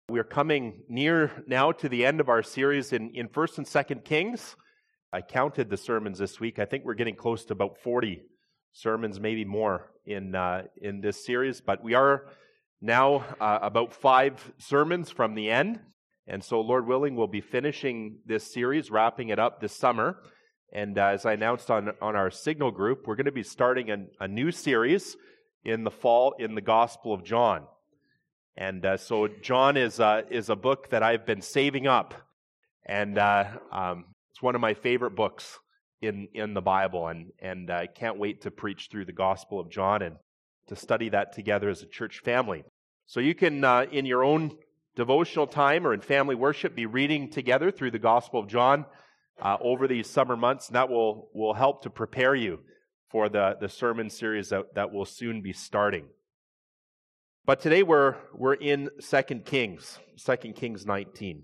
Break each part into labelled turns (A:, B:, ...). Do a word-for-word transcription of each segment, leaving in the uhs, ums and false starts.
A: We're coming near now to the end of our series in, in First and Second Kings. I counted the sermons this week. I think we're getting close to about forty sermons, maybe more, in uh, in this series. But we are now uh, about five sermons from the end. And so, Lord willing, we'll be finishing this series, wrapping it up this summer. And uh, as I announced on, on our Signal group, we're going to be starting a, a new series in the fall in the Gospel of John. And uh, so John is uh, is a book that I've been saving up, and uh, um, it's one of my favorite books in, in the Bible, and and I can't wait to preach through the Gospel of John and to study that together as a church family. So you can, uh, in your own devotional time or in family worship, be reading together through the Gospel of John uh, over these summer months, and that will, will help to prepare you for the, the sermon series that, that will soon be starting. But today we're we're in Second Kings, Second Kings nineteen.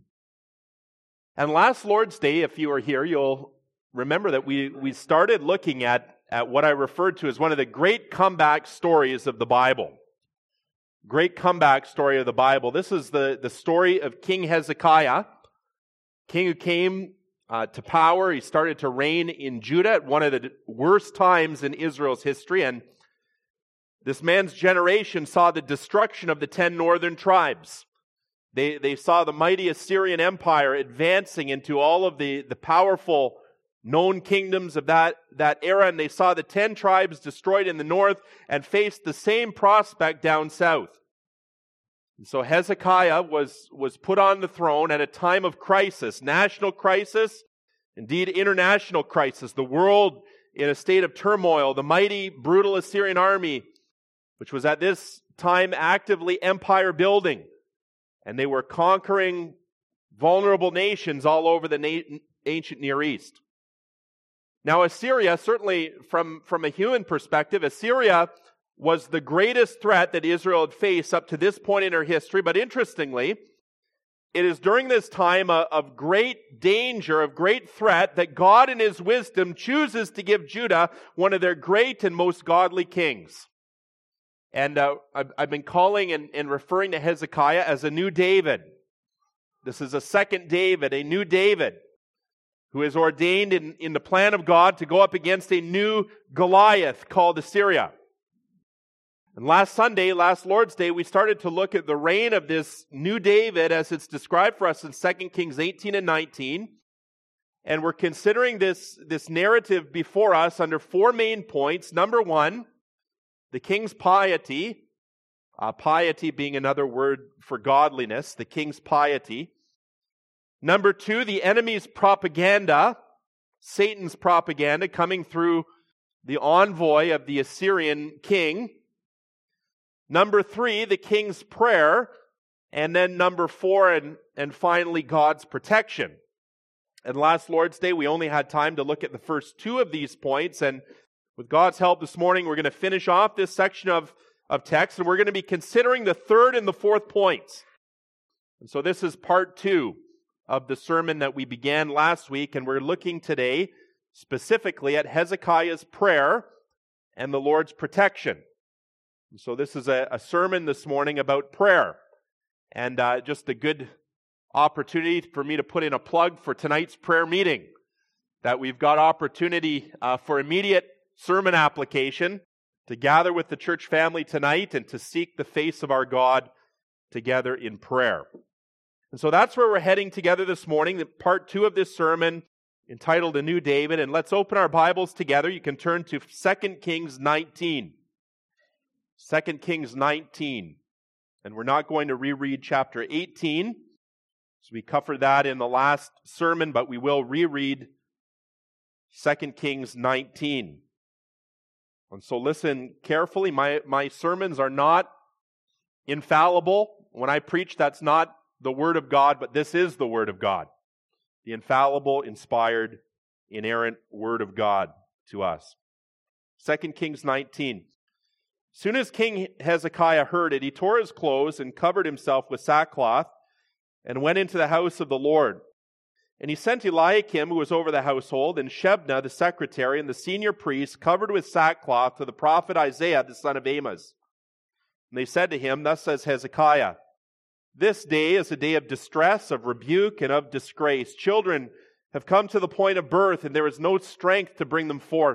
A: And last Lord's Day, if you were here, you'll remember that we, we started looking at, at what I referred to as one of the great comeback stories of the Bible. Great comeback story of the Bible. This is the, the story of King Hezekiah, king who came uh, to power. He started to reign in Judah at one of the worst times in Israel's history, and this man's generation saw the destruction of the ten northern tribes. They, they saw the mighty Assyrian Empire advancing into all of the, the powerful known kingdoms of that, that era, and they saw the ten tribes destroyed in the north and faced the same prospect down south. And so Hezekiah was, was put on the throne at a time of crisis, national crisis, indeed international crisis, the world in a state of turmoil, the mighty, brutal Assyrian army, which was at this time actively empire building. And they were conquering vulnerable nations all over the na- ancient Near East. Now Assyria, certainly from, from a human perspective, Assyria was the greatest threat that Israel had faced up to this point in her history. But interestingly, it is during this time of great danger, of great threat, that God in His wisdom chooses to give Judah one of their great and most godly kings. And uh, I've, I've been calling and, and referring to Hezekiah as a new David. This is a second David, a new David, who is ordained in, in the plan of God to go up against a new Goliath called Assyria. And last Sunday, last Lord's Day, we started to look at the reign of this new David as it's described for us in Second Kings eighteen and nineteen. And we're considering this, this narrative before us under four main points. Number one, the king's piety, uh, piety being another word for godliness, the king's piety. Number two, the enemy's propaganda, Satan's propaganda coming through the envoy of the Assyrian king. Number three, the king's prayer. And then number four, and, and finally, God's protection. And last Lord's Day, we only had time to look at the first two of these points, and with God's help this morning, we're going to finish off this section of, of text, and we're going to be considering the third and the fourth points. And so this is part two of the sermon that we began last week, and we're looking today specifically at Hezekiah's prayer and the Lord's protection. And so this is a, a sermon this morning about prayer, and uh, just a good opportunity for me to put in a plug for tonight's prayer meeting, that we've got opportunity uh, for immediate sermon application to gather with the church family tonight and to seek the face of our God together in prayer. And so that's where we're heading together this morning, the part two of this sermon entitled A New David. And let's open our Bibles together. You can turn to Second Kings nineteen. Second Kings nineteen. And we're not going to reread chapter eighteen. So we covered that in the last sermon, but we will reread Second Kings nineteen. And so listen carefully. My, my sermons are not infallible. When I preach, that's not the Word of God, but this is the Word of God. The infallible, inspired, inerrant Word of God to us. Second Kings nineteen. As soon as King Hezekiah heard it, he tore his clothes and covered himself with sackcloth and went into the house of the Lord. And he sent Eliakim, who was over the household, and Shebna, the secretary, and the senior priest, covered with sackcloth, to the prophet Isaiah, the son of Amos. And they said to him, Thus says Hezekiah, This day is a day of distress, of rebuke, and of disgrace. Children have come to the point of birth, and there is no strength to bring them forth.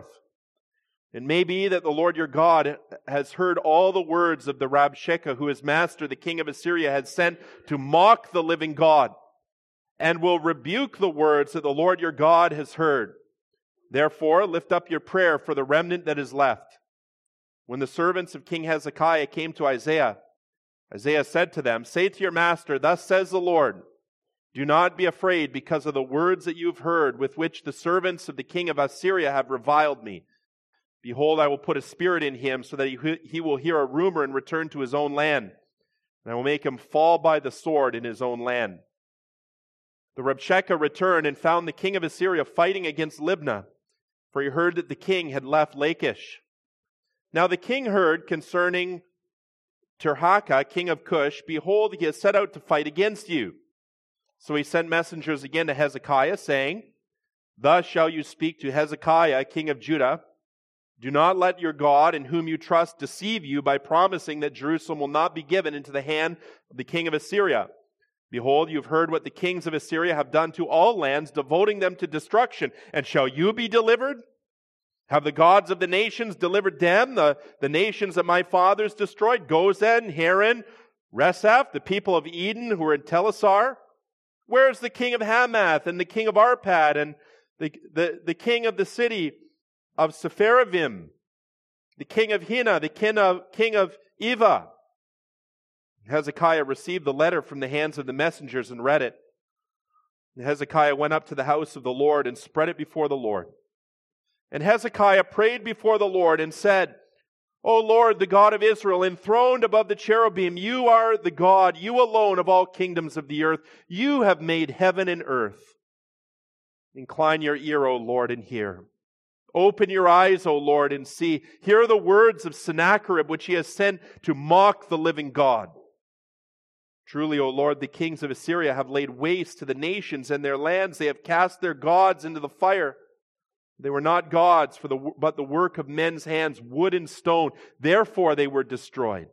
A: It may be that the Lord your God has heard all the words of the Rabshakeh, who his master, the king of Assyria, has sent to mock the living God, and will rebuke the words that the Lord your God has heard. Therefore, lift up your prayer for the remnant that is left. When the servants of King Hezekiah came to Isaiah, Isaiah said to them, Say to your master, Thus says the Lord, Do not be afraid because of the words that you have heard, with which the servants of the king of Assyria have reviled me. Behold, I will put a spirit in him, so that he, he will hear a rumor and return to his own land. And I will make him fall by the sword in his own land. The Rabshakeh returned and found the king of Assyria fighting against Libnah, for he heard that the king had left Lachish. Now the king heard concerning Tirhakah, king of Cush, Behold, he has set out to fight against you. So he sent messengers again to Hezekiah, saying, Thus shall you speak to Hezekiah, king of Judah. Do not let your God, in whom you trust, deceive you by promising that Jerusalem will not be given into the hand of the king of Assyria. Behold, you have heard what the kings of Assyria have done to all lands, devoting them to destruction. And shall you be delivered? Have the gods of the nations delivered them, the, the nations that my fathers destroyed, Gozan, Haran, Reseph, the people of Eden who were in Telassar? Where is the king of Hamath and the king of Arpad and the, the, the king of the city of Sepharvaim, the king of Hena, the king of, king of Eva? Hezekiah received the letter from the hands of the messengers and read it. And Hezekiah went up to the house of the Lord and spread it before the Lord. And Hezekiah prayed before the Lord and said, O Lord, the God of Israel, enthroned above the cherubim, you are the God, you alone of all kingdoms of the earth. You have made heaven and earth. Incline your ear, O Lord, and hear. Open your eyes, O Lord, and see. Hear the words of Sennacherib, which he has sent to mock the living God. Truly, O Lord, the kings of Assyria have laid waste to the nations and their lands. They have cast their gods into the fire. They were not gods, for the, but the work of men's hands, wood and stone. Therefore they were destroyed.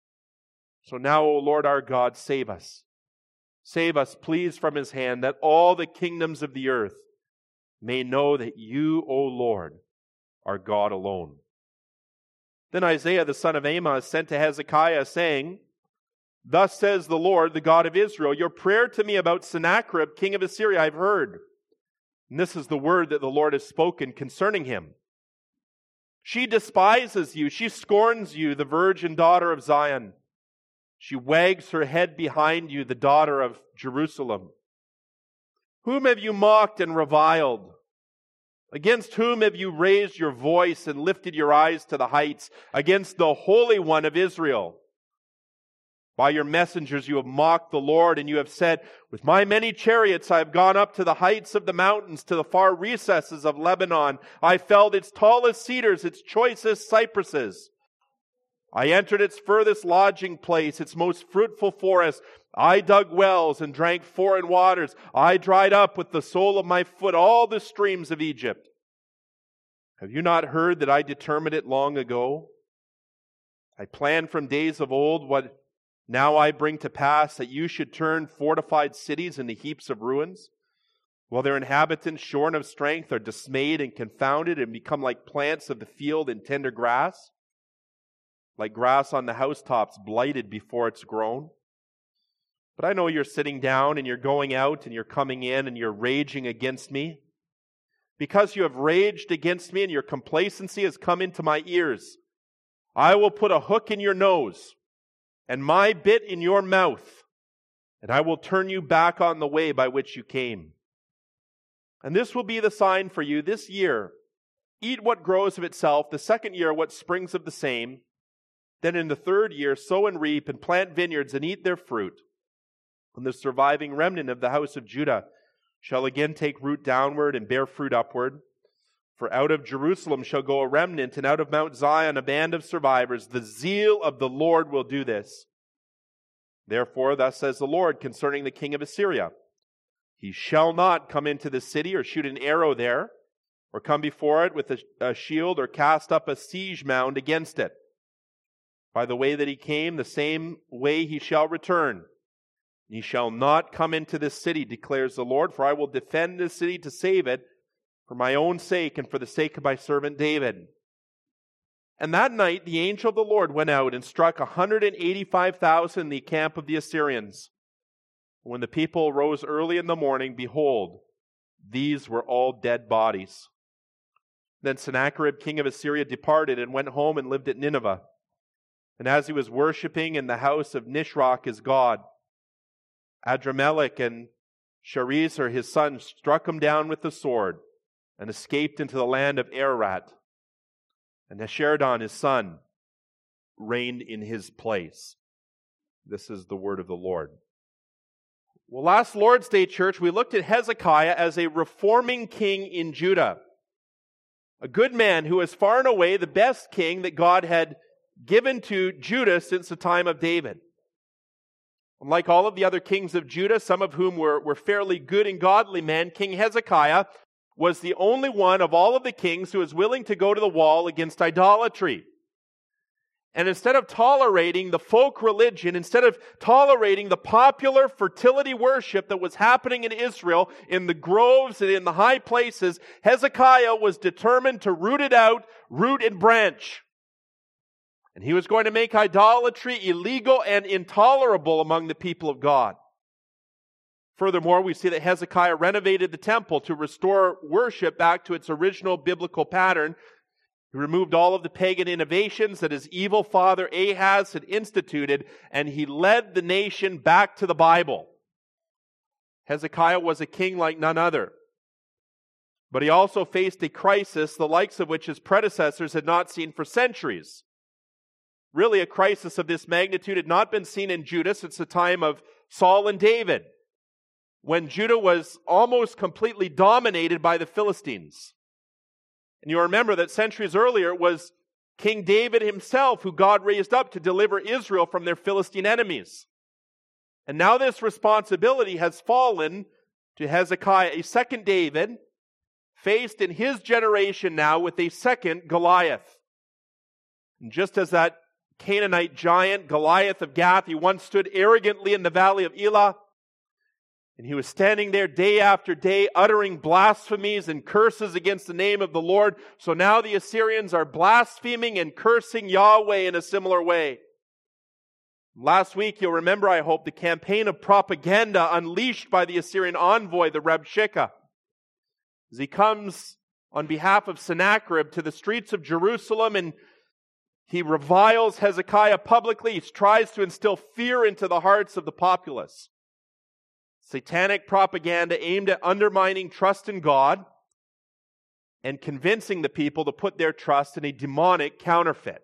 A: So now, O Lord our God, save us. Save us, please, from his hand, that all the kingdoms of the earth may know that you, O Lord, are God alone. Then Isaiah the son of Amoz sent to Hezekiah, saying, Thus says the Lord, the God of Israel, Your prayer to me about Sennacherib, king of Assyria, I have heard. And this is the word that the Lord has spoken concerning him. She despises you. She scorns you, the virgin daughter of Zion. She wags her head behind you, the daughter of Jerusalem. Whom have you mocked and reviled? Against whom have you raised your voice and lifted your eyes to the heights? Against the Holy One of Israel. By your messengers you have mocked the Lord, and you have said, With my many chariots I have gone up to the heights of the mountains, to the far recesses of Lebanon. I felled its tallest cedars, its choicest cypresses. I entered its furthest lodging place, its most fruitful forest. I dug wells and drank foreign waters. I dried up with the sole of my foot all the streams of Egypt. Have you not heard that I determined it long ago? I planned from days of old what now I bring to pass, that you should turn fortified cities into heaps of ruins, while their inhabitants, shorn of strength, are dismayed and confounded and become like plants of the field in tender grass, like grass on the housetops blighted before it's grown. But I know you're sitting down and you're going out and you're coming in and you're raging against me. Because you have raged against me and your complacency has come into my ears, I will put a hook in your nose and my bit in your mouth, and I will turn you back on the way by which you came. And this will be the sign for you this year. Eat what grows of itself, the second year what springs of the same. Then in the third year sow and reap and plant vineyards and eat their fruit. And the surviving remnant of the house of Judah shall again take root downward and bear fruit upward. For out of Jerusalem shall go a remnant, and out of Mount Zion a band of survivors. The zeal of the Lord will do this. Therefore, thus says the Lord concerning the king of Assyria, He shall not come into the city or shoot an arrow there, or come before it with a, a shield, or cast up a siege mound against it. By the way that he came, the same way he shall return. Ye shall not come into this city, declares the Lord, for I will defend this city to save it for my own sake and for the sake of my servant David. And that night the angel of the Lord went out and struck one hundred eighty-five thousand in the camp of the Assyrians. When the people rose early in the morning, behold, these were all dead bodies. Then Sennacherib, king of Assyria, departed and went home and lived at Nineveh. And as he was worshipping in the house of Nisroch his god, Adramelech and Sharezer his son struck him down with the sword and escaped into the land of Ararat. And Esarhaddon his son reigned in his place. This is the word of the Lord. Well, last Lord's Day, church, we looked at Hezekiah as a reforming king in Judah. A good man who was far and away the best king that God had given to Judah since the time of David. Unlike all of the other kings of Judah, some of whom were, were fairly good and godly men, King Hezekiah was the only one of all of the kings who was willing to go to the wall against idolatry. And instead of tolerating the folk religion, instead of tolerating the popular fertility worship that was happening in Israel, in the groves and in the high places, Hezekiah was determined to root it out, root and branch. And he was going to make idolatry illegal and intolerable among the people of God. Furthermore, we see that Hezekiah renovated the temple to restore worship back to its original biblical pattern. He removed all of the pagan innovations that his evil father Ahaz had instituted, and he led the nation back to the Bible. Hezekiah was a king like none other. But he also faced a crisis, the likes of which his predecessors had not seen for centuries. Really, a crisis of this magnitude had not been seen in Judah since the time of Saul and David, when Judah was almost completely dominated by the Philistines. And you remember that centuries earlier it was King David himself who God raised up to deliver Israel from their Philistine enemies. And now this responsibility has fallen to Hezekiah, a second David, faced in his generation now with a second Goliath. And just as that Canaanite giant, Goliath of Gath, he once stood arrogantly in the valley of Elah, and he was standing there day after day uttering blasphemies and curses against the name of the Lord. So now the Assyrians are blaspheming and cursing Yahweh in a similar way. Last week, you'll remember, I hope, the campaign of propaganda unleashed by the Assyrian envoy, the Rabshakeh, as he comes on behalf of Sennacherib to the streets of Jerusalem and he reviles Hezekiah publicly. He tries to instill fear into the hearts of the populace. Satanic propaganda aimed at undermining trust in God and convincing the people to put their trust in a demonic counterfeit.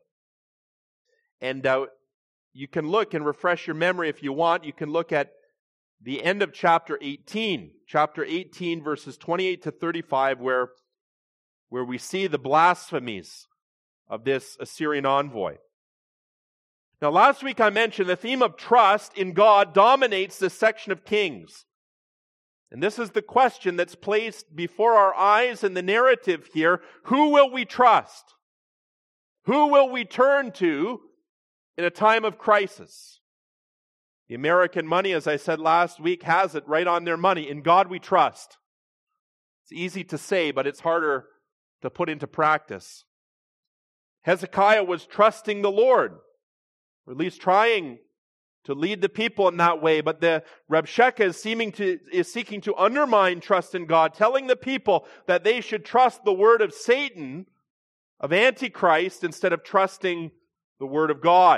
A: And uh, you can look and refresh your memory if you want. You can look at the end of chapter eighteen. Chapter eighteen, verses twenty-eight to thirty-five, where, where we see the blasphemies of this Assyrian envoy. Now, last week I mentioned the theme of trust in God dominates this section of Kings. And this is the question that's placed before our eyes in the narrative here. Who will we trust? Who will we turn to in a time of crisis? The American money, as I said last week, has it right on their money. In God we trust. It's easy to say, but it's harder to put into practice. Hezekiah was trusting the Lord, or at least trying to lead the people in that way. But the Rabshakeh is, seeming to, is seeking to undermine trust in God, telling the people that they should trust the word of Satan, of Antichrist, instead of trusting the word of God.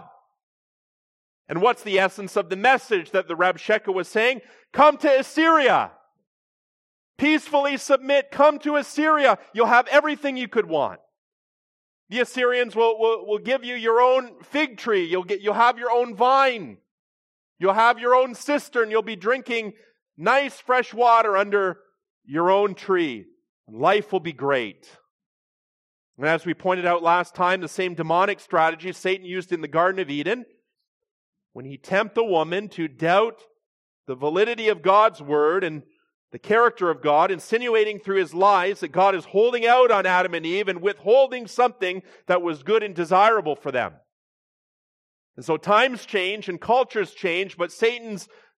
A: And what's the essence of the message that the Rabshakeh was saying? Come to Assyria. Peacefully submit. Come to Assyria. You'll have everything you could want. The Assyrians will, will, will give you your own fig tree. You'll get, you'll have your own vine. You'll have your own cistern. You'll be drinking nice fresh water under your own tree. And life will be great. And as we pointed out last time, the same demonic strategy Satan used in the Garden of Eden, when he tempted a woman to doubt the validity of God's word and the character of God, insinuating through his lies that God is holding out on Adam and Eve and withholding something that was good and desirable for them. And so times change and cultures change, but Satan's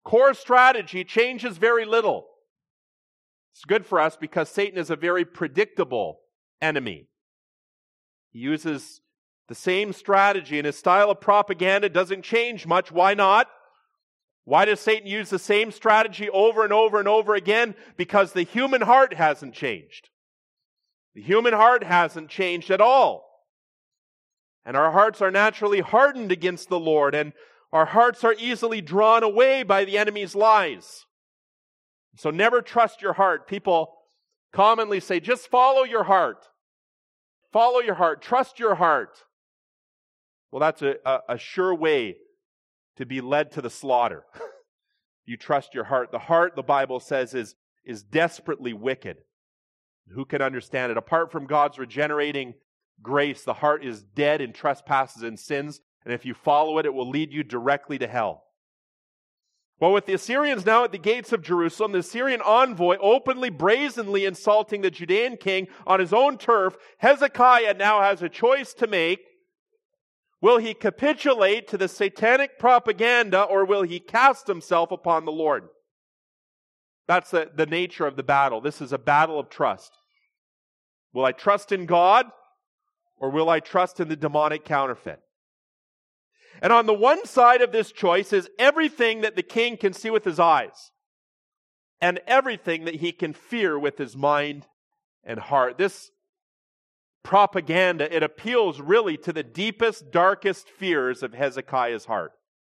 A: core strategy changes very little. It's good for us because Satan is a very predictable enemy. He uses the same strategy, and his style of propaganda doesn't change much. Why not? Why does Satan use the same strategy over and over and over again? Because the human heart hasn't changed. The human heart hasn't changed at all. And our hearts are naturally hardened against the Lord, and our hearts are easily drawn away by the enemy's lies. So never trust your heart. People commonly say, just follow your heart. Follow your heart. Trust your heart. Well, that's a, a, a sure way to be led to the slaughter. You trust your heart. The heart, the Bible says, is, is desperately wicked. Who can understand it? Apart from God's regenerating grace, the heart is dead in trespasses and sins, and if you follow it, it will lead you directly to hell. Well, with the Assyrians now at the gates of Jerusalem, the Assyrian envoy openly, brazenly insulting the Judean king on his own turf, Hezekiah now has a choice to make. Will he capitulate to the satanic propaganda, or will he cast himself upon the Lord? That's the, the nature of the battle. This is a battle of trust. Will I trust in God, or will I trust in the demonic counterfeit? And on the one side of this choice is everything that the king can see with his eyes, and everything that he can fear with his mind and heart. This propaganda, it appeals really to the deepest, darkest fears of Hezekiah's heart.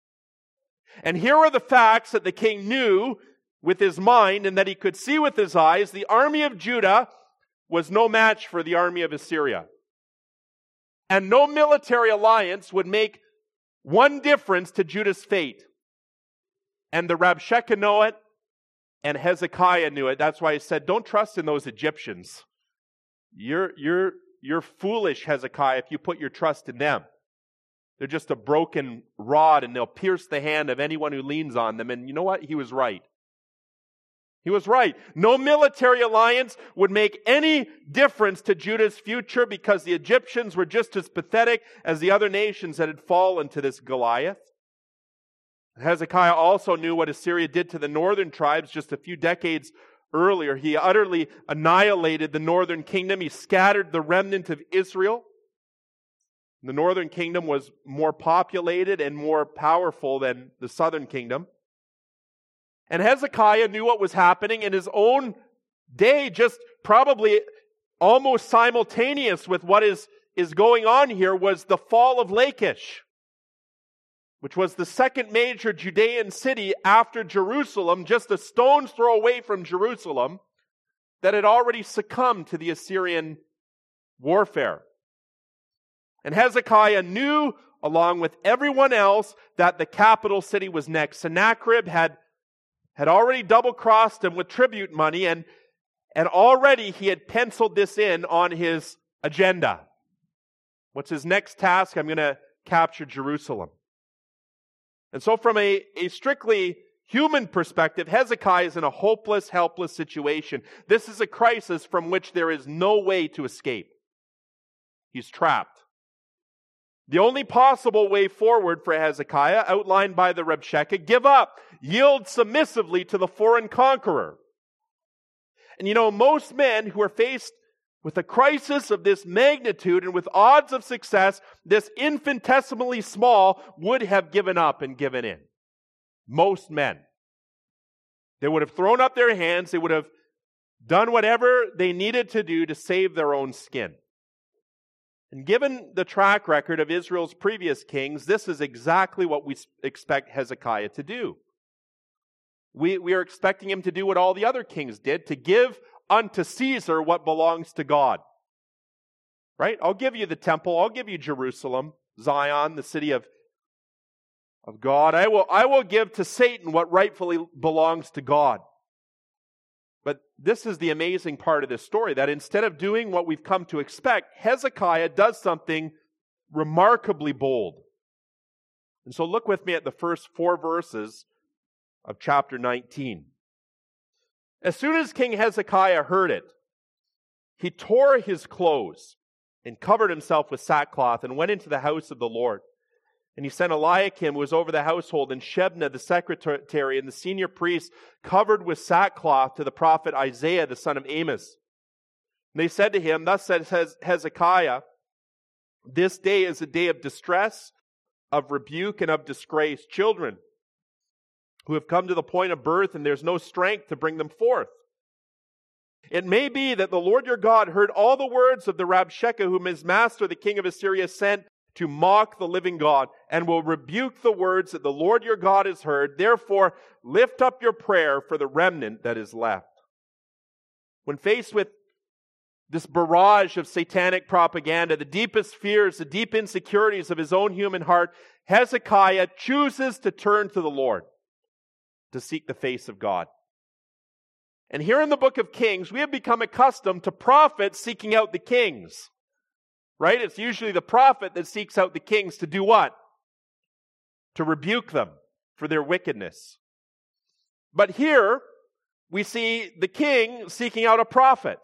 A: And here are the facts that the king knew with his mind and that he could see with his eyes. The army of Judah was no match for the army of Assyria. And no military alliance would make one difference to Judah's fate. And the Rabshakeh know it, and Hezekiah knew it. That's why he said, don't trust in those Egyptians. You're, you're, you're foolish, Hezekiah, if you put your trust in them. They're just a broken rod, and they'll pierce the hand of anyone who leans on them. And you know what? He was right. He was right. No military alliance would make any difference to Judah's future because the Egyptians were just as pathetic as the other nations that had fallen to this Goliath. Hezekiah also knew what Assyria did to the northern tribes just a few decades earlier. He utterly annihilated the northern kingdom. He scattered the remnant of Israel. The northern kingdom was more populated and more powerful than the southern kingdom. And Hezekiah knew what was happening in his own day, just probably almost simultaneous with what is, is going on here, was the fall of Lachish, which was the second major Judean city after Jerusalem, just a stone's throw away from Jerusalem, that had already succumbed to the Assyrian warfare. And Hezekiah knew, along with everyone else, that the capital city was next. Sennacherib had had already double-crossed him with tribute money, and, and already he had penciled this in on his agenda. What's his next task? I'm going to capture Jerusalem. And so from a, a strictly human perspective, Hezekiah is in a hopeless, helpless situation. This is a crisis from which there is no way to escape. He's trapped. The only possible way forward for Hezekiah, outlined by the Rabshakeh, give up, yield submissively to the foreign conqueror. And you know, most men who are faced with a crisis of this magnitude and with odds of success this infinitesimally small would have given up and given in. Most men. They would have thrown up their hands. They would have done whatever they needed to do to save their own skin. And given the track record of Israel's previous kings, this is exactly what we expect Hezekiah to do. We, we are expecting him to do what all the other kings did, to give unto Caesar what belongs to God. Right? I'll give you the temple. I'll give you Jerusalem, Zion, the city of, of God. I will, I will give to Satan what rightfully belongs to God. But this is the amazing part of this story, that instead of doing what we've come to expect, Hezekiah does something remarkably bold. And so look with me at the first four verses of chapter nineteen. As soon as King Hezekiah heard it, he tore his clothes and covered himself with sackcloth and went into the house of the Lord. And he sent Eliakim, who was over the household, and Shebna, the secretary, and the senior priest, covered with sackcloth, to the prophet Isaiah, the son of Amos. And they said to him, thus says Hezekiah, this day is a day of distress, of rebuke, and of disgrace. Children who have come to the point of birth, and there's no strength to bring them forth. It may be that the Lord your God heard all the words of the Rabshakeh, whom his master, the king of Assyria, sent to mock the living God, and will rebuke the words that the Lord your God has heard. Therefore, lift up your prayer for the remnant that is left. When faced with this barrage of satanic propaganda, the deepest fears, the deep insecurities of his own human heart, Hezekiah chooses to turn to the Lord, to seek the face of God. And here in the book of Kings, we have become accustomed to prophets seeking out the kings. Right? It's usually the prophet that seeks out the kings to do what? To rebuke them for their wickedness. But here, we see the king seeking out a prophet.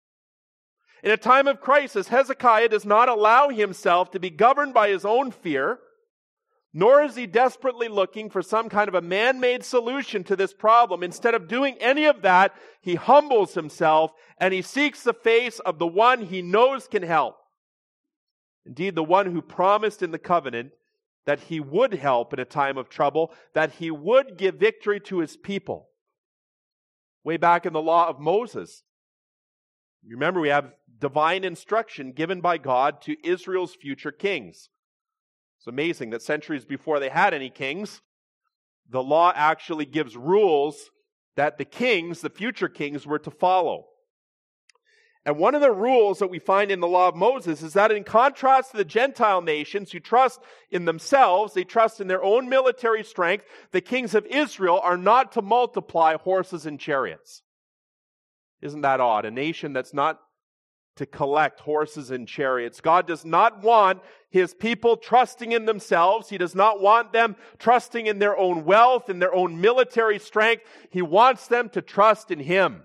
A: In a time of crisis, Hezekiah does not allow himself to be governed by his own fear, nor is he desperately looking for some kind of a man-made solution to this problem. Instead of doing any of that, he humbles himself and he seeks the face of the one he knows can help. Indeed, the one who promised in the covenant that he would help in a time of trouble, that he would give victory to his people. Way back in the law of Moses, you remember we have divine instruction given by God to Israel's future kings. It's amazing that centuries before they had any kings, the law actually gives rules that the kings, the future kings, were to follow. And one of the rules that we find in the law of Moses is that in contrast to the Gentile nations who trust in themselves, they trust in their own military strength, the kings of Israel are not to multiply horses and chariots. Isn't that odd? A nation that's not to collect horses and chariots. God does not want his people trusting in themselves. He does not want them trusting in their own wealth, in their own military strength. He wants them to trust in him.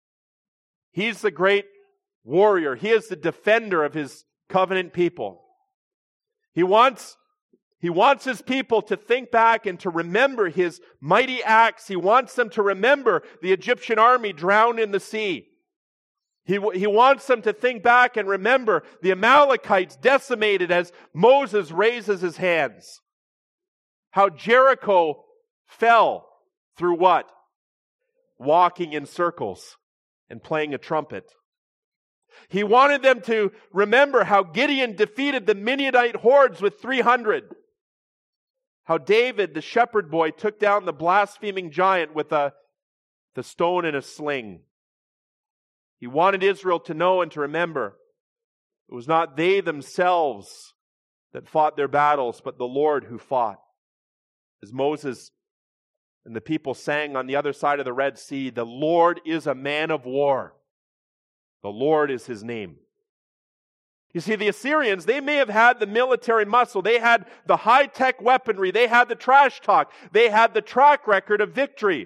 A: He's the great warrior. He is the defender of his covenant people. He wants, he wants his people to think back and to remember his mighty acts. He wants them to remember the Egyptian army drowned in the sea. He, he wants them to think back and remember the Amalekites decimated as Moses raises his hands. How Jericho fell through what? Walking in circles and playing a trumpet. He wanted them to remember how Gideon defeated the Midianite hordes with three hundred. How David, the shepherd boy, took down the blaspheming giant with a the stone and a sling. He wanted Israel to know and to remember it was not they themselves that fought their battles, but the Lord who fought. As Moses and the people sang on the other side of the Red Sea, the Lord is a man of war. The Lord is his name. You see, the Assyrians, they may have had the military muscle. They had the high-tech weaponry. They had the trash talk. They had the track record of victory.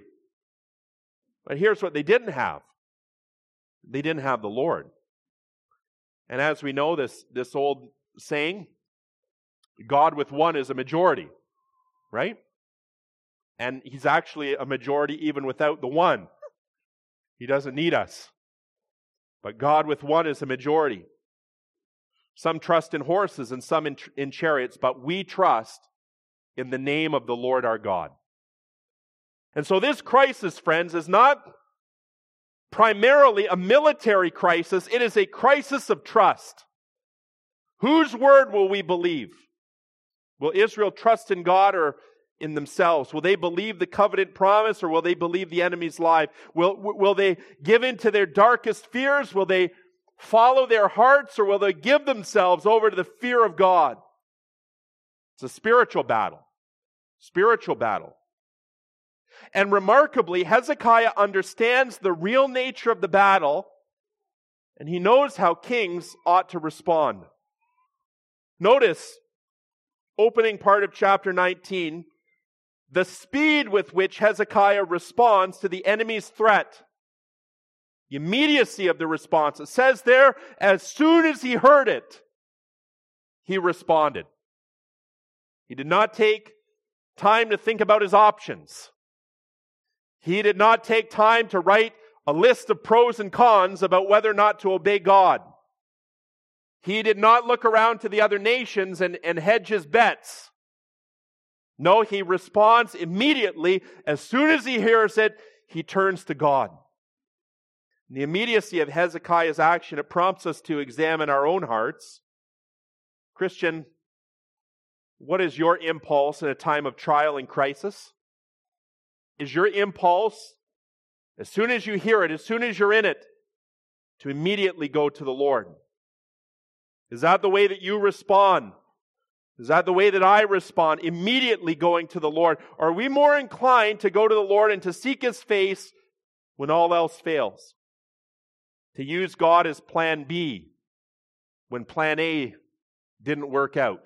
A: But here's what they didn't have. They didn't have the Lord. And as we know, this, this old saying, God with one is a majority, right? And he's actually a majority even without the one. He doesn't need us. But God with one is a majority. Some trust in horses and some in, in chariots, but we trust in the name of the Lord our God. And so this crisis, friends, is not primarily a military crisis. It is a crisis of trust. Whose word will we believe? Will Israel trust in God or in themselves? Will they believe the covenant promise or will they believe the enemy's lie? Will, will they give in to their darkest fears? Will they follow their hearts or will they give themselves over to the fear of God? It's a spiritual battle. Spiritual battle. And remarkably, Hezekiah understands the real nature of the battle and he knows how kings ought to respond. Notice, opening part of chapter nineteen, the speed with which Hezekiah responds to the enemy's threat. The immediacy of the response. It says there, as soon as he heard it, he responded. He did not take time to think about his options. He did not take time to write a list of pros and cons about whether or not to obey God. He did not look around to the other nations and, and hedge his bets. No, he responds immediately. As soon as he hears it, he turns to God. In the immediacy of Hezekiah's action, it prompts us to examine our own hearts. Christian, what is your impulse in a time of trial and crisis? Is your impulse, as soon as you hear it, as soon as you're in it, to immediately go to the Lord? Is that the way that you respond? Is that the way that I respond? Immediately going to the Lord? Or are we more inclined to go to the Lord and to seek His face when all else fails? To use God as plan B when plan A didn't work out?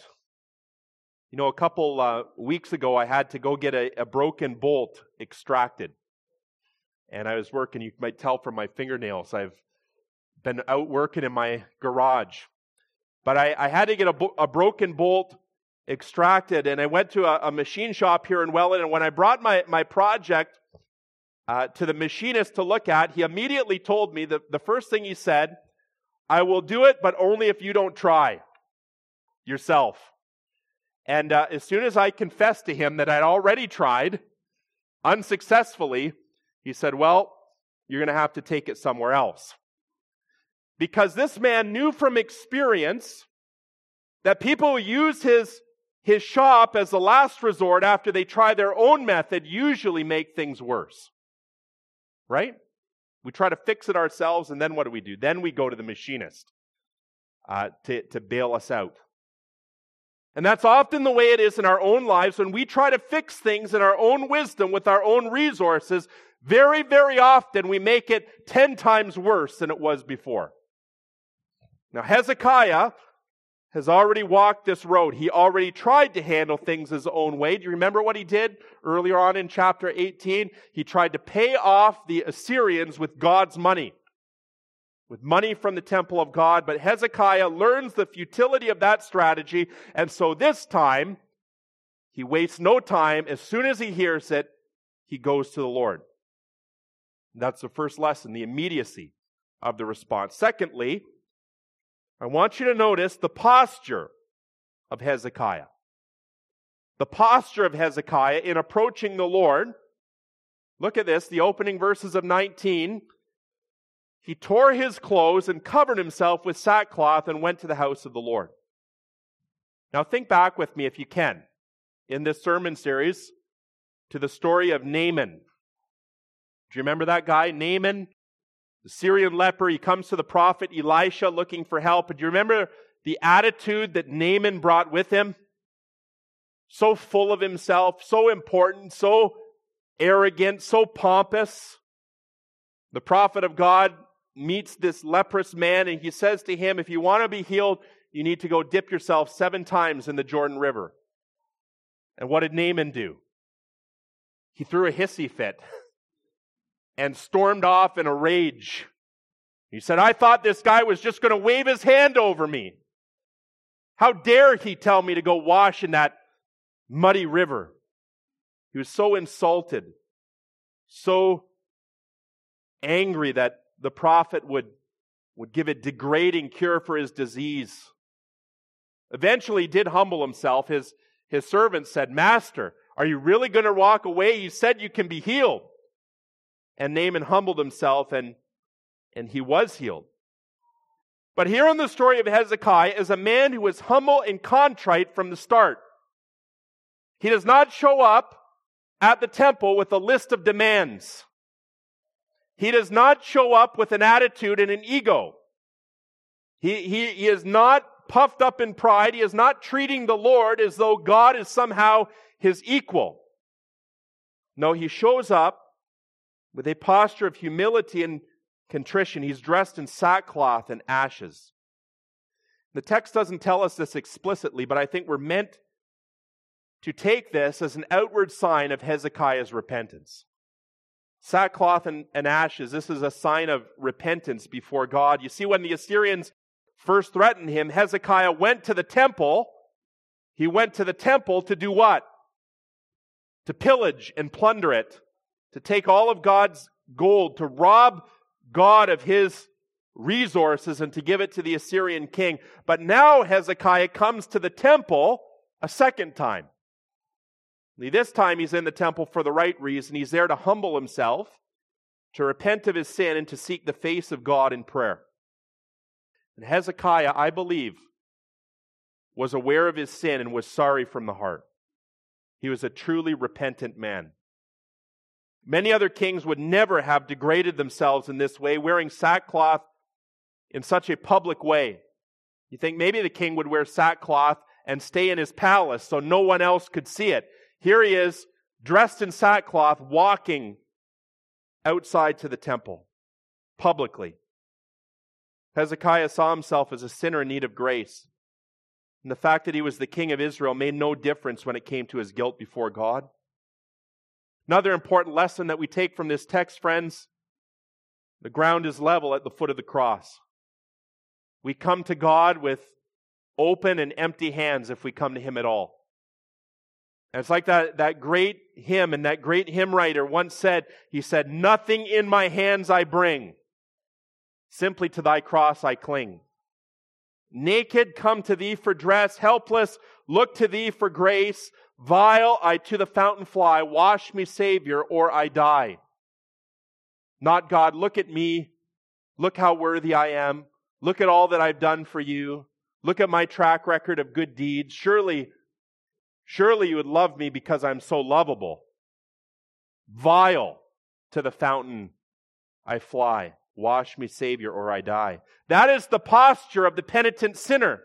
A: You know, a couple uh, weeks ago, I had to go get a, a broken bolt extracted. And I was working, you might tell from my fingernails, I've been out working in my garage. But I, I had to get a, bo- a broken bolt extracted, and I went to a, a machine shop here in Welland, and when I brought my, my project uh, to the machinist to look at, he immediately told me, that the first thing he said, I will do it, but only if you don't try yourself. And uh, as soon as I confessed to him that I'd already tried, unsuccessfully, he said, well, you're going to have to take it somewhere else. Because this man knew from experience that people who use his, his shop as the last resort after they try their own method usually make things worse. Right? We try to fix it ourselves, and then what do we do? Then we go to the machinist uh, to, to bail us out. And that's often the way it is in our own lives when we try to fix things in our own wisdom with our own resources. Very, very often we make it ten times worse than it was before. Now, Hezekiah has already walked this road. He already tried to handle things his own way. Do you remember what he did earlier on in chapter eighteen? He tried to pay off the Assyrians with God's money, with money from the temple of God. But Hezekiah learns the futility of that strategy, and so this time, he wastes no time. As soon as he hears it, he goes to the Lord. That's the first lesson, the immediacy of the response. Secondly, I want you to notice the posture of Hezekiah. The posture of Hezekiah in approaching the Lord. Look at this, the opening verses of nineteen. He tore his clothes and covered himself with sackcloth and went to the house of the Lord. Now think back with me, if you can, in this sermon series, to the story of Naaman. Do you remember that guy, Naaman? The Syrian leper, he comes to the prophet Elisha looking for help. And do you remember the attitude that Naaman brought with him? So full of himself, so important, so arrogant, so pompous. The prophet of God meets this leprous man and he says to him, if you want to be healed, you need to go dip yourself seven times in the Jordan River. And what did Naaman do? He threw a hissy fit and stormed off in a rage. He said, I thought this guy was just going to wave his hand over me. How dare he tell me to go wash in that muddy river? He was so insulted, so angry that the prophet would, would give a degrading cure for his disease. Eventually he did humble himself. His, his servant said, Master, are you really going to walk away? You said you can be healed. And Naaman humbled himself, and, and he was healed. But here in the story of Hezekiah is a man who is humble and contrite from the start. He does not show up at the temple with a list of demands. He does not show up with an attitude and an ego. He, he, he is not puffed up in pride. He is not treating the Lord as though God is somehow his equal. No, he shows up with a posture of humility and contrition. He's dressed in sackcloth and ashes. The text doesn't tell us this explicitly, but I think we're meant to take this as an outward sign of Hezekiah's repentance. Sackcloth and, and ashes, this is a sign of repentance before God. You see, when the Assyrians first threatened him, Hezekiah went to the temple. He went to the temple to do what? To pillage and plunder it, to take all of God's gold, to rob God of his resources and to give it to the Assyrian king. But now Hezekiah comes to the temple a second time. This time he's in the temple for the right reason. He's there to humble himself, to repent of his sin, and to seek the face of God in prayer. And Hezekiah, I believe, was aware of his sin and was sorry from the heart. He was a truly repentant man. Many other kings would never have degraded themselves in this way, wearing sackcloth in such a public way. You think maybe the king would wear sackcloth and stay in his palace so no one else could see it. Here he is, dressed in sackcloth, walking outside to the temple, publicly. Hezekiah saw himself as a sinner in need of grace. And the fact that he was the king of Israel made no difference when it came to his guilt before God. Another important lesson that we take from this text, friends, the ground is level at the foot of the cross. We come to God with open and empty hands if we come to him at all. And it's like that, that great hymn, and that great hymn writer once said, he said, "Nothing in my hands I bring, simply to thy cross I cling. Naked, come to thee for dress, helpless, look to thee for grace. Vile, I to the fountain fly, wash me, Savior, or I die." Not God, look at me, look how worthy I am, look at all that I've done for you, look at my track record of good deeds. Surely, surely you would love me because I'm so lovable. Vile, to the fountain I fly. Wash me, Savior, or I die. That is the posture of the penitent sinner.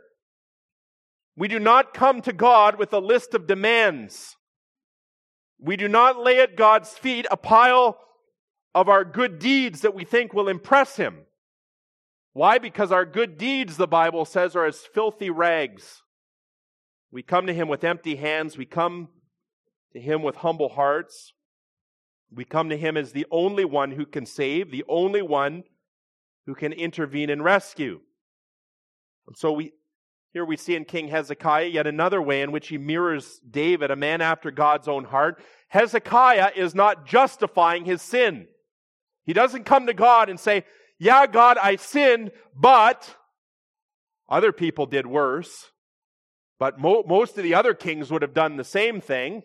A: We do not come to God with a list of demands. We do not lay at God's feet a pile of our good deeds that we think will impress him. Why? Because our good deeds, the Bible says, are as filthy rags. We come to him with empty hands. We come to him with humble hearts. We come to him as the only one who can save, the only one who can intervene and rescue. And so we here we see in King Hezekiah yet another way in which he mirrors David, a man after God's own heart. Hezekiah is not justifying his sin. He doesn't come to God and say, "Yeah, God, I sinned, but other people did worse. But mo- most of the other kings would have done the same thing.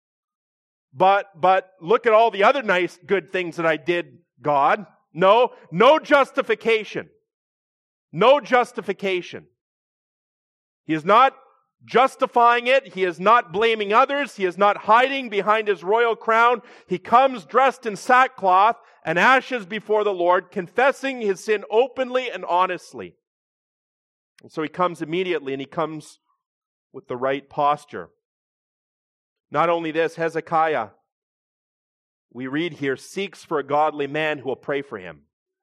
A: But, but look at all the other nice, good things that I did, God." No, no justification. No justification. He is not justifying it. He is not blaming others. He is not hiding behind his royal crown. He comes dressed in sackcloth and ashes before the Lord, confessing his sin openly and honestly. And so he comes immediately, and he comes with the right posture. Not only this, Hezekiah, we read here, seeks for a godly man who will pray for him.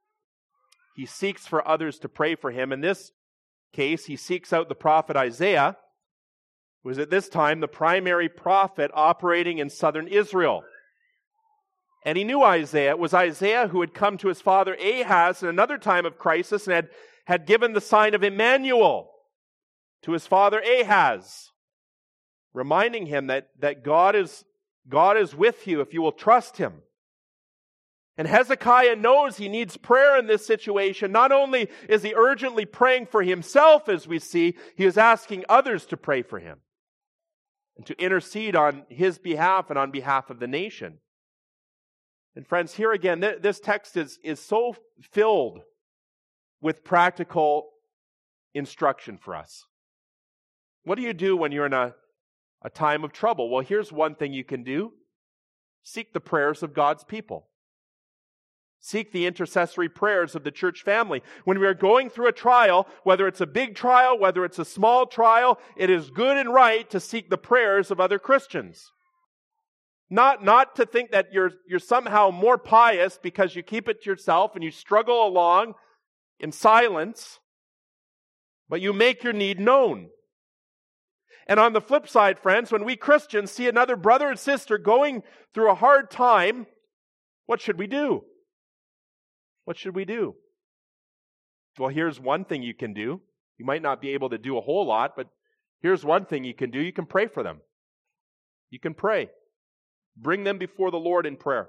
A: He seeks for others to pray for him. In this case, he seeks out the prophet Isaiah, who was at this time the primary prophet operating in southern Israel. And he knew Isaiah. It was Isaiah who had come to his father Ahaz in another time of crisis and had, had given the sign of Emmanuel to his father Ahaz, reminding him that, that God is God is with you if you will trust him. And Hezekiah knows he needs prayer in this situation. Not only is he urgently praying for himself, as we see, he is asking others to pray for him and to intercede on his behalf and on behalf of the nation. And friends, here again, th- this text is, is so filled with practical instruction for us. What do you do when you're in a A time of trouble? Well, here's one thing you can do. Seek the prayers of God's people. Seek the intercessory prayers of the church family. When we are going through a trial, whether it's a big trial, whether it's a small trial, it is good and right to seek the prayers of other Christians. Not, not to think that you're, you're somehow more pious because you keep it to yourself and you struggle along in silence, but you make your need known. And on the flip side, friends, when we Christians see another brother and sister going through a hard time, what should we do? What should we do? Well, here's one thing you can do. You might not be able to do a whole lot, but Here's one thing you can do. You can pray for them. You can pray. Bring them before the Lord in prayer.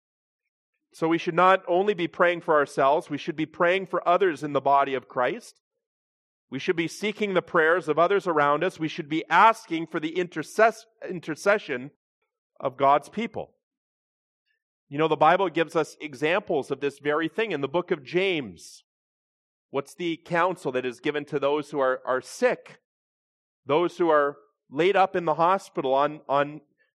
A: So we should not only be praying for ourselves, we should be praying for others in the body of Christ. We should be seeking the prayers of others around us. We should be asking for the intercess- intercession of God's people. You know, the Bible gives us examples of this very thing in the book of James. What's the counsel that is given to those who are, are sick? Those who are laid up in the hospital on, on,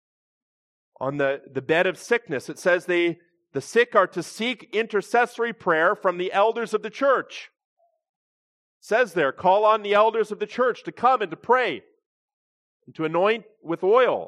A: on the, the bed of sickness. It says they, the sick are to seek intercessory prayer from the elders of the church. It says there, call on the elders of the church to come and to pray and to anoint with oil.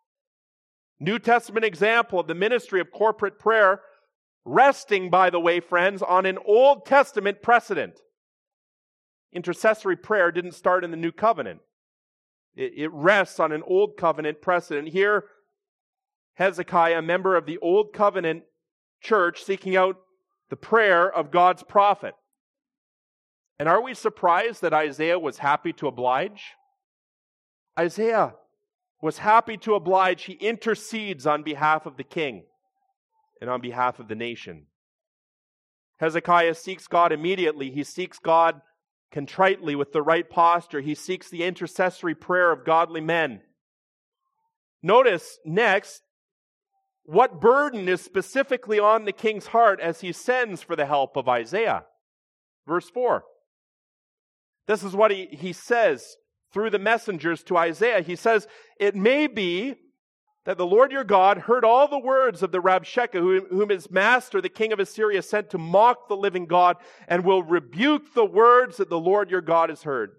A: New Testament example of the ministry of corporate prayer, resting, by the way, friends, on an Old Testament precedent. Intercessory prayer didn't start in the New Covenant. It, it rests on an Old Covenant precedent. Here, Hezekiah, a member of the Old Covenant church, seeking out the prayer of God's prophet. And are we surprised that Isaiah was happy to oblige? Isaiah was happy to oblige. He intercedes on behalf of the king and on behalf of the nation. Hezekiah seeks God immediately. He seeks God contritely with the right posture. He seeks the intercessory prayer of godly men. Notice next what burden is specifically on the king's heart as he sends for the help of Isaiah. Verse four. This is what he, he says through the messengers to Isaiah. He says, it may be that the Lord your God heard all the words of the Rabshakeh, whom his master, the king of Assyria, sent to mock the living God, and will rebuke the words that the Lord your God has heard.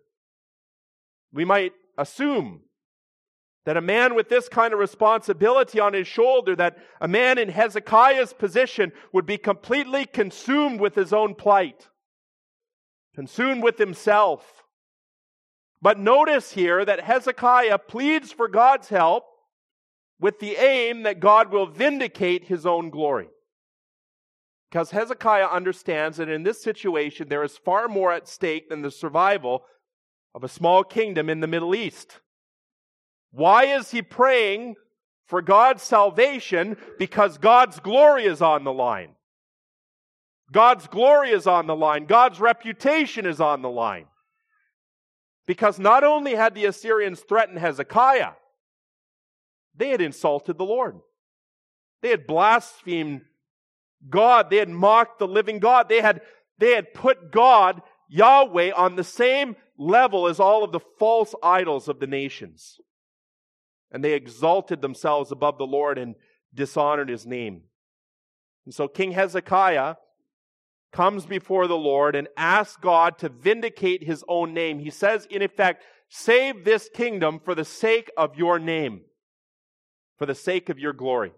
A: We might assume that a man with this kind of responsibility on his shoulder, that a man in Hezekiah's position would be completely consumed with his own plight, consumed with himself. But notice here that Hezekiah pleads for God's help with the aim that God will vindicate his own glory. Because Hezekiah understands that in this situation there is far more at stake than the survival of a small kingdom in the Middle East. Why is he praying for God's salvation? Because God's glory is on the line. God's glory is on the line. God's reputation is on the line. Because not only had the Assyrians threatened Hezekiah, they had insulted the Lord. They had blasphemed God. They had mocked the living God. They had, they had put God, Yahweh, on the same level as all of the false idols of the nations. And they exalted themselves above the Lord and dishonored His name. And so King Hezekiah comes before the Lord and asks God to vindicate His own name. He says, in effect, save this kingdom for the sake of your name, for the sake of your glory.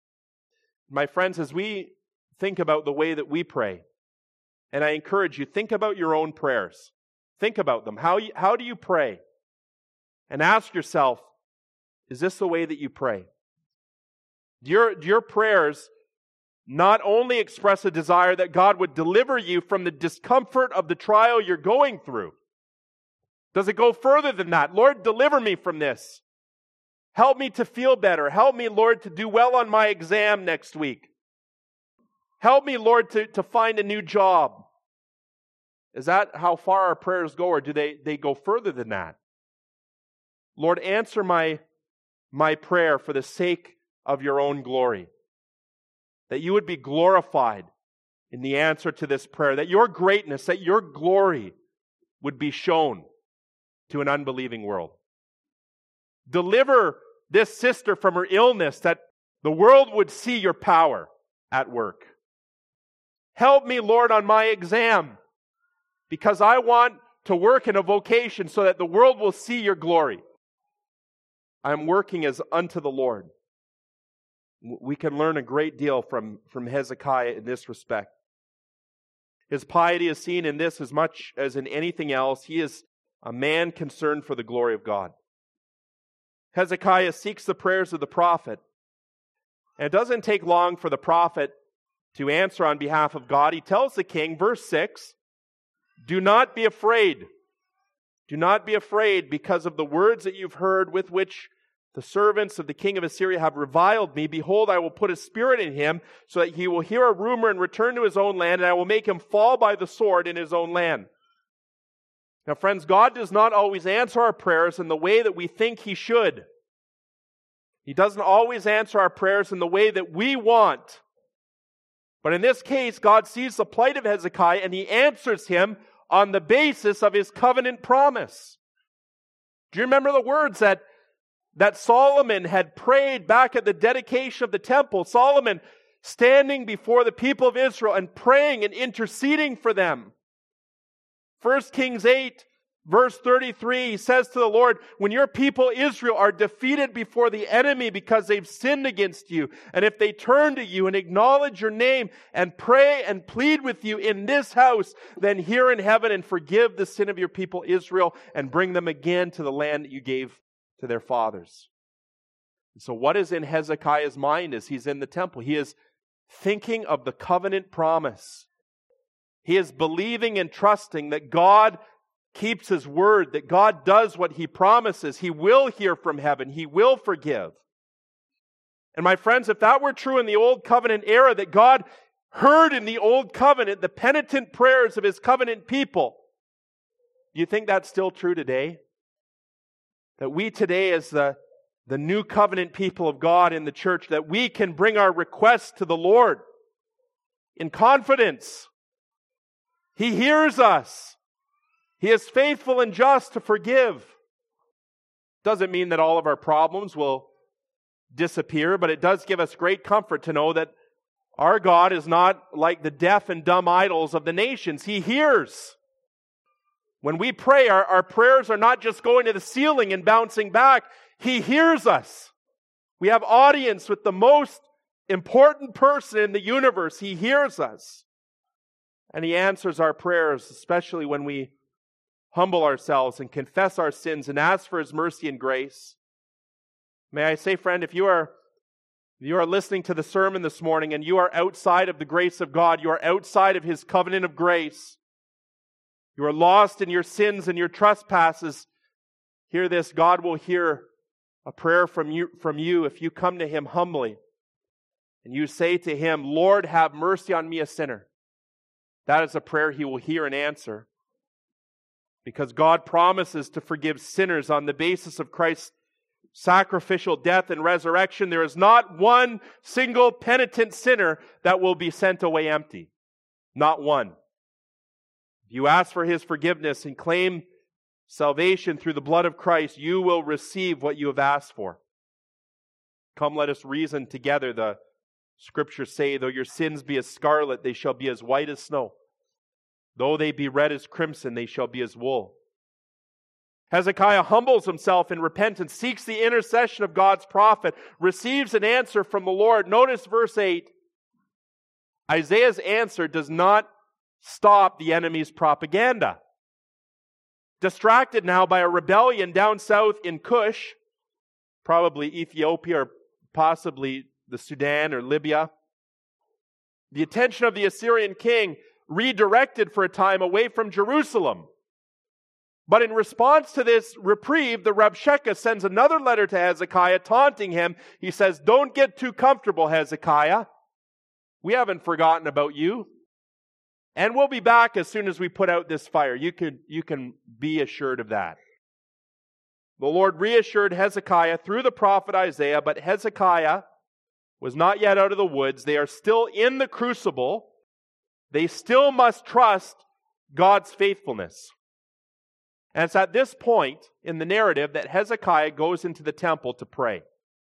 A: My friends, as we think about the way that we pray, and I encourage you, think about your own prayers. Think about them. How, you, how do you pray? And ask yourself, is this the way that you pray? Do your, do your prayers not only express a desire that God would deliver you from the discomfort of the trial you're going through? Does it go further than that? Lord, deliver me from this. Help me to feel better. Help me, Lord, to do well on my exam next week. Help me, Lord, to, to find a new job. Is that how far our prayers go, or do they, they go further than that? Lord, answer my, my prayer for the sake of your own glory. That you would be glorified in the answer to this prayer. That your greatness, that your glory would be shown to an unbelieving world. Deliver this sister from her illness, that the world would see your power at work. Help me, Lord, on my exam, because I want to work in a vocation so that the world will see your glory. I am working as unto the Lord. We can learn a great deal from, from Hezekiah in this respect. His piety is seen in this as much as in anything else. He is a man concerned for the glory of God. Hezekiah seeks the prayers of the prophet. And it doesn't take long for the prophet to answer on behalf of God. He tells the king, verse six, do not be afraid. Do not be afraid because of the words that you've heard with which the servants of the king of Assyria have reviled me. Behold, I will put a spirit in him so that he will hear a rumor and return to his own land, and I will make him fall by the sword in his own land. Now, friends, God does not always answer our prayers in the way that we think He should. He doesn't always answer our prayers in the way that we want. But in this case, God sees the plight of Hezekiah and He answers him on the basis of His covenant promise. Do you remember the words that, that Solomon had prayed back at the dedication of the temple? Solomon standing before the people of Israel and praying and interceding for them. First Kings eight, verse thirty-three says to the Lord, when your people Israel are defeated before the enemy because they've sinned against you, and if they turn to you and acknowledge your name and pray and plead with you in this house, then hear in heaven and forgive the sin of your people Israel and bring them again to the land that you gave to their fathers. And so what is in Hezekiah's mind as he's in the temple? He is thinking of the covenant promise. He is believing and trusting that God keeps His word, that God does what He promises. He will hear from heaven. He will forgive. And my friends, if that were true in the Old Covenant era, that God heard in the Old Covenant the penitent prayers of His covenant people, do you think that's still true today? That we today as the, the new covenant people of God in the church, that we can bring our requests to the Lord in confidence. He hears us. He is faithful and just to forgive. Doesn't mean that all of our problems will disappear, but it does give us great comfort to know that our God is not like the deaf and dumb idols of the nations. He hears. When we pray, our, our prayers are not just going to the ceiling and bouncing back. He hears us. We have audience with the most important person in the universe. He hears us. And He answers our prayers, especially when we humble ourselves and confess our sins and ask for His mercy and grace. May I say, friend, if you are, if you are listening to the sermon this morning and you are outside of the grace of God, you are outside of His covenant of grace, you are lost in your sins and your trespasses, hear this: God will hear a prayer from you, from you if you come to Him humbly and you say to Him, Lord, have mercy on me, a sinner. That is a prayer He will hear and answer. Because God promises to forgive sinners on the basis of Christ's sacrificial death and resurrection. There is not one single penitent sinner that will be sent away empty. Not one. If you ask for His forgiveness and claim salvation through the blood of Christ, you will receive what you have asked for. Come, let us reason together. The Scriptures say, though your sins be as scarlet, they shall be as white as snow. Though they be red as crimson, they shall be as wool. Hezekiah humbles himself in repentance, seeks the intercession of God's prophet, receives an answer from the Lord. Notice verse eight. Isaiah's answer does not stop the enemy's propaganda. Distracted now by a rebellion down south in Cush, probably Ethiopia or possibly the Sudan or Libya, the attention of the Assyrian king redirected for a time away from Jerusalem. But in response to this reprieve, the Rabshakeh sends another letter to Hezekiah, taunting him. He says, don't get too comfortable, Hezekiah. We haven't forgotten about you. And we'll be back as soon as we put out this fire. You can, you can be assured of that. The Lord reassured Hezekiah through the prophet Isaiah, but Hezekiah was not yet out of the woods. They are still in the crucible. They still must trust God's faithfulness. And it's at this point in the narrative that Hezekiah goes into the temple to pray.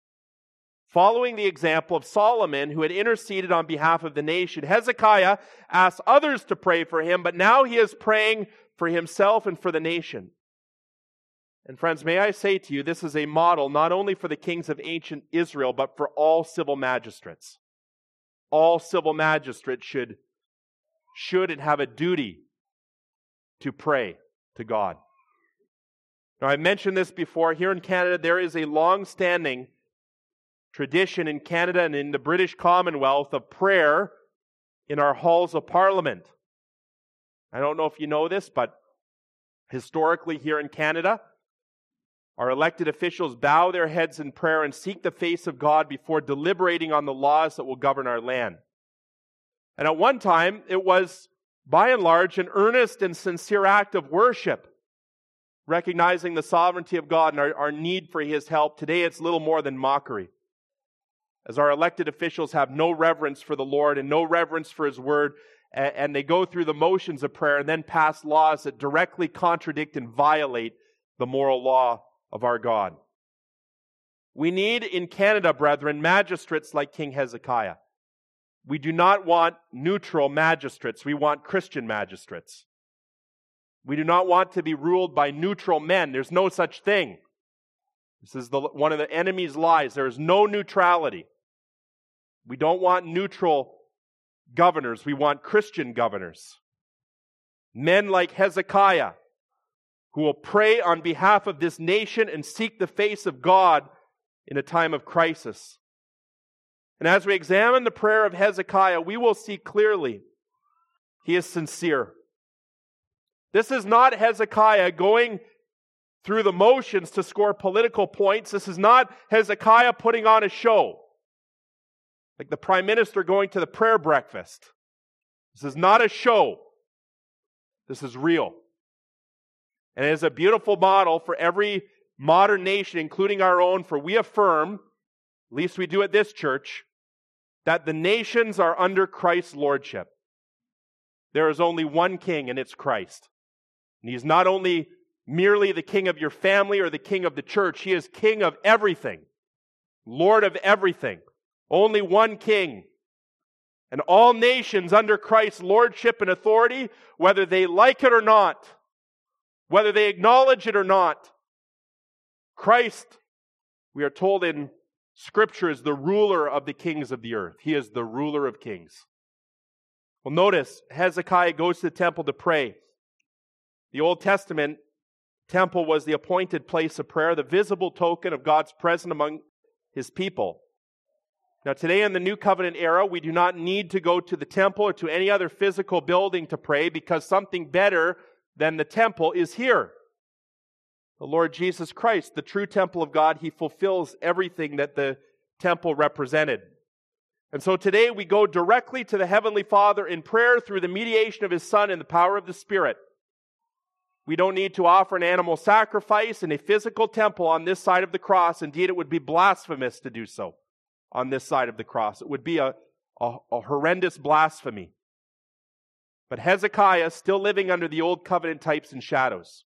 A: Following the example of Solomon, who had interceded on behalf of the nation, Hezekiah asked others to pray for him, but now he is praying for himself and for the nation. And friends, may I say to you, this is a model not only for the kings of ancient Israel, but for all civil magistrates. All civil magistrates should should and have a duty to pray to God. Now, I mentioned this before. Here in Canada, there is a long-standing tradition in Canada and in the British Commonwealth of prayer in our halls of Parliament. I don't know if you know this, but Historically, here in Canada, our elected officials bow their heads in prayer and seek the face of God before deliberating on the laws that will govern our land. And at one time, it was, by and large, an earnest and sincere act of worship, recognizing the sovereignty of God and our, our need for His help. Today, it's little more than mockery, as our elected officials have no reverence for the Lord and no reverence for His Word, and, and they go through the motions of prayer and then pass laws that directly contradict and violate the moral law of our God. We need in Canada, brethren, magistrates like King Hezekiah. We do not want neutral magistrates. We want Christian magistrates. We do not want to be ruled by neutral men. There's no such thing. This is the, one of the enemy's lies. There is no neutrality. We don't want neutral governors. We want Christian governors. Men like Hezekiah, who will pray on behalf of this nation and seek the face of God in a time of crisis. And as we examine the prayer of Hezekiah, we will see clearly he is sincere. This is not Hezekiah going through the motions to score political points. This is not Hezekiah putting on a show, like the prime minister going to the prayer breakfast. This is not a show. This is real. And it is a beautiful model for every modern nation, including our own, for we affirm, at least we do at this church, that the nations are under Christ's lordship. There is only one king, and it's Christ. And He's not only merely the king of your family or the king of the church. He is king of everything, Lord of everything. Only one king. And all nations under Christ's lordship and authority, whether they like it or not, whether they acknowledge it or not, Christ, we are told in Scripture, is the ruler of the kings of the earth. He is the ruler of kings. Well, notice, Hezekiah goes to the temple to pray. The Old Testament temple was the appointed place of prayer, the visible token of God's presence among His people. Now, today in the New Covenant era, we do not need to go to the temple or to any other physical building to pray because something better than the temple is here. The Lord Jesus Christ, the true temple of God, He fulfills everything that the temple represented. And so today we go directly to the Heavenly Father in prayer through the mediation of His Son and the power of the Spirit. We don't need to offer an animal sacrifice in a physical temple on this side of the cross. Indeed, it would be blasphemous to do so on this side of the cross. It would be a, a, a horrendous blasphemy. But Hezekiah, still living under the old covenant types and shadows.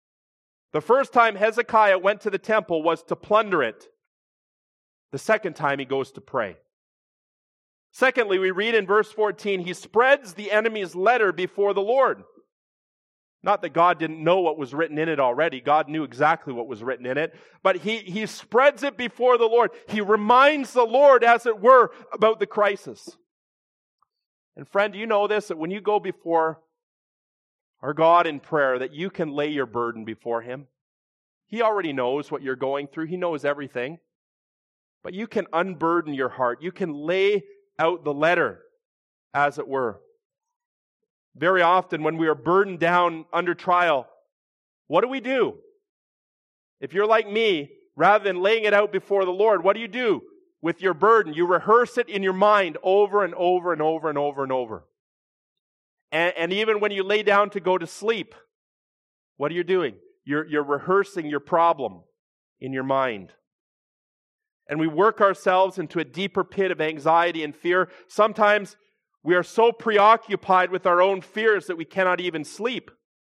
A: The first time Hezekiah went to the temple was to plunder it. The second time he goes to pray. Secondly, we read in verse fourteen, he spreads the enemy's letter before the Lord. Not that God didn't know what was written in it already. God knew exactly what was written in it. But he, he spreads it before the Lord. He reminds the Lord, as it were, about the crisis. And friend, do you know this? That when you go before our God in prayer, that you can lay your burden before Him. He already knows what you're going through. He knows everything. But you can unburden your heart. You can lay out the letter, as it were. Very often when we are burdened down under trial, what do we do? If you're like me, rather than laying it out before the Lord, what do you do with your burden? You rehearse it in your mind over and over and over and over and over. And, and even when you lay down to go to sleep, what are you doing? You're, you're rehearsing your problem in your mind. And we work ourselves into a deeper pit of anxiety and fear. Sometimes we are so preoccupied with our own fears that we cannot even sleep.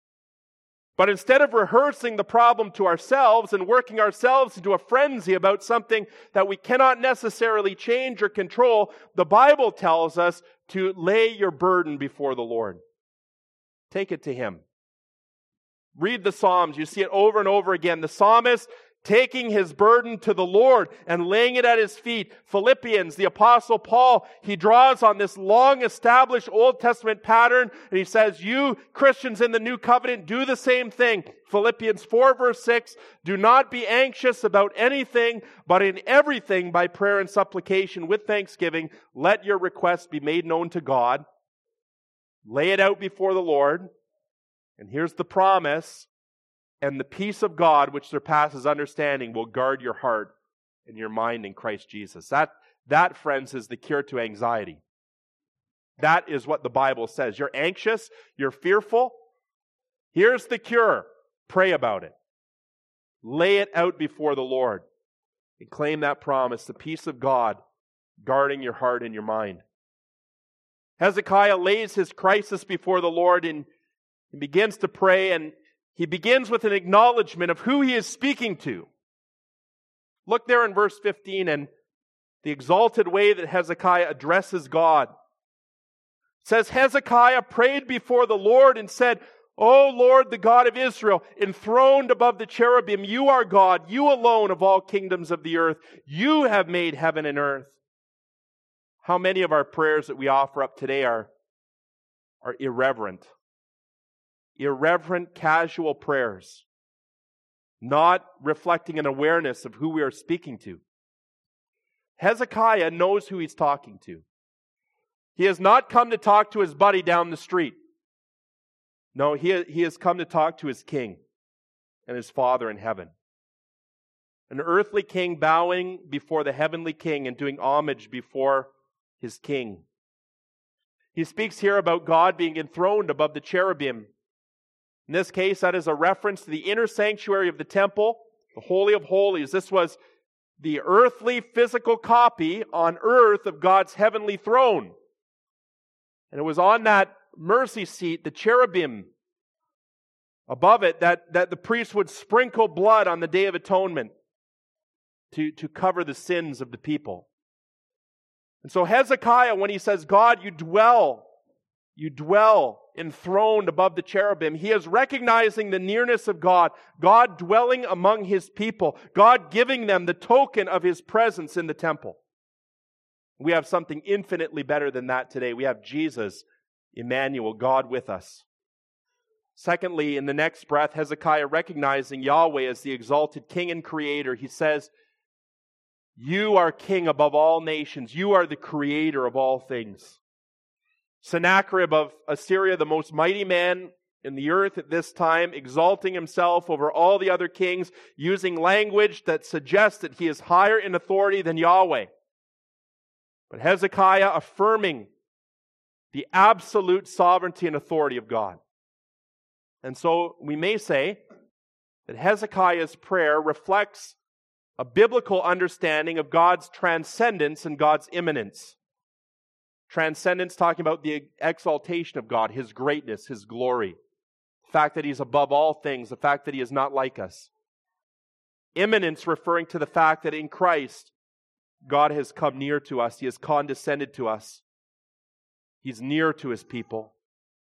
A: But instead of rehearsing the problem to ourselves and working ourselves into a frenzy about something that we cannot necessarily change or control, the Bible tells us to lay your burden before the Lord. Take it to Him. Read the Psalms. You see it over and over again. The psalmist taking his burden to the Lord and laying it at His feet. Philippians, the Apostle Paul, he draws on this long-established Old Testament pattern, and he says, you Christians in the New Covenant, do the same thing. Philippians four, verse six, do not be anxious about anything, but in everything, by prayer and supplication, with thanksgiving, let your requests be made known to God. Lay it out before the Lord. And here's the promise, and the peace of God, which surpasses understanding, will guard your heart and your mind in Christ Jesus. That, that, friends, is the cure to anxiety. That is what the Bible says. You're anxious, you're fearful. Here's the cure. Pray about it. Lay it out before the Lord and claim that promise, the peace of God guarding your heart and your mind. Hezekiah lays his crisis before the Lord and he begins to pray, and he begins with an acknowledgement of who he is speaking to. Look there in verse fifteen and the exalted way that Hezekiah addresses God. It says, Hezekiah prayed before the Lord and said, O Lord, the God of Israel, enthroned above the cherubim, you are God, you alone of all kingdoms of the earth. You have made heaven and earth. How many of our prayers that we offer up today are, are irreverent? Irreverent, casual prayers, not reflecting an awareness of who we are speaking to. Hezekiah knows who he's talking to. He has not come to talk to his buddy down the street. No, he, he has come to talk to his king and his Father in heaven. An earthly king bowing before the heavenly king and doing homage before his king. He speaks here about God being enthroned above the cherubim. In this case, that is a reference to the inner sanctuary of the temple, the Holy of Holies. This was the earthly physical copy on earth of God's heavenly throne. And it was on that mercy seat, the cherubim above it, that, that the priest would sprinkle blood on the Day of Atonement to, to cover the sins of the people. And so Hezekiah, when he says, God, you dwell, you dwell enthroned above the cherubim, he is recognizing the nearness of God, God dwelling among his people, God giving them the token of his presence in the temple. We have something infinitely better than that today. We have Jesus, Emmanuel, God with us. Secondly, in the next breath, Hezekiah recognizing Yahweh as the exalted King and Creator, he says, you are King above all nations. You are the Creator of all things. Sennacherib of Assyria, the most mighty man in the earth at this time, exalting himself over all the other kings, using language that suggests that he is higher in authority than Yahweh. But Hezekiah affirming the absolute sovereignty and authority of God. And so we may say that Hezekiah's prayer reflects a biblical understanding of God's transcendence and God's immanence. Transcendence talking about the exaltation of God, His greatness, His glory. The fact that He's above all things, the fact that He is not like us. Immanence referring to the fact that in Christ, God has come near to us. He has condescended to us. He's near to His people.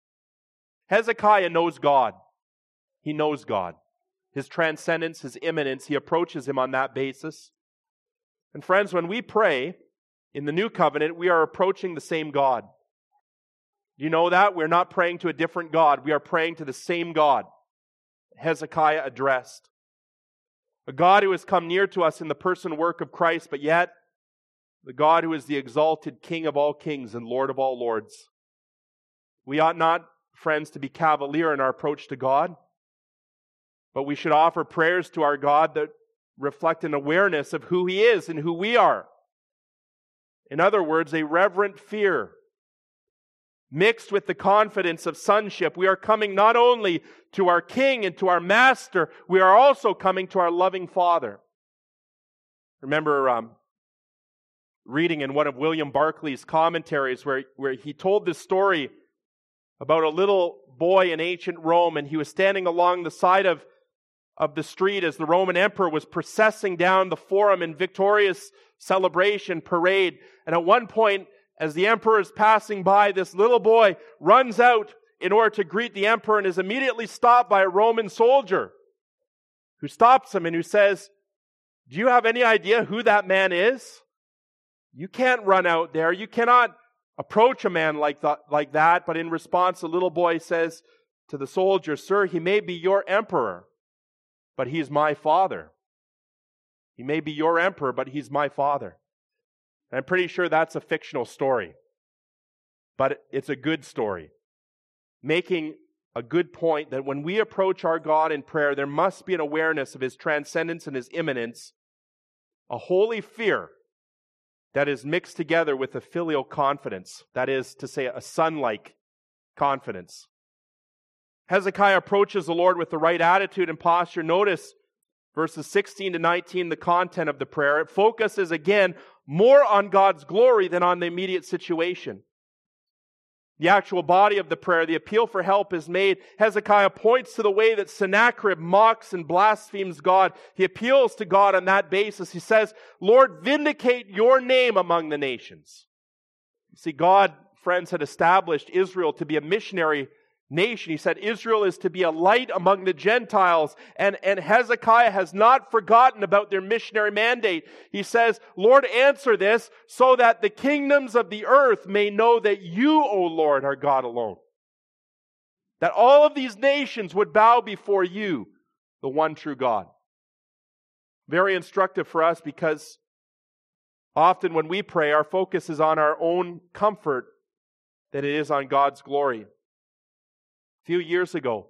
A: Hezekiah knows God. He knows God. His transcendence, His immanence, he approaches Him on that basis. And friends, when we pray in the new covenant, we are approaching the same God. Do you know that? We're not praying to a different God. We are praying to the same God Hezekiah addressed. A God who has come near to us in the person and work of Christ, but yet the God who is the exalted King of all kings and Lord of all lords. We ought not, friends, to be cavalier in our approach to God, but we should offer prayers to our God that reflect an awareness of who He is and who we are. In other words, a reverent fear mixed with the confidence of sonship. We are coming not only to our King and to our Master, we are also coming to our loving Father. Remember um, reading in one of William Barclay's commentaries where, where he told this story about a little boy in ancient Rome, and he was standing along the side of, of the street as the Roman emperor was processing down the forum in victorious celebration, parade. And at one point, as the emperor is passing by, this little boy runs out in order to greet the emperor and is immediately stopped by a Roman soldier who stops him and who says, "Do you have any idea who that man is? You can't run out there. You cannot approach a man like that, like that." But in response, the little boy says to the soldier, "Sir, he may be your emperor, but he's my father. He may be your emperor, but he's my father." And I'm pretty sure that's a fictional story, but it's a good story, making a good point that when we approach our God in prayer, there must be an awareness of His transcendence and His immanence, a holy fear that is mixed together with a filial confidence, that is to say, a son-like confidence. Hezekiah approaches the Lord with the right attitude and posture. Notice verses sixteen to nineteen, the content of the prayer. It focuses again more on God's glory than on the immediate situation. The actual body of the prayer, the appeal for help, is made. Hezekiah points to the way that Sennacherib mocks and blasphemes God. He appeals to God on that basis. He says, Lord, vindicate your name among the nations. You see, God, friends, had established Israel to be a missionary nation. He said Israel is to be a light among the Gentiles, and, and Hezekiah has not forgotten about their missionary mandate. He says, Lord, answer this so that the kingdoms of the earth may know that you, O Lord, are God alone. That all of these nations would bow before you, the one true God. Very instructive for us, because often when we pray, our focus is on our own comfort than it is on God's glory. A few years ago,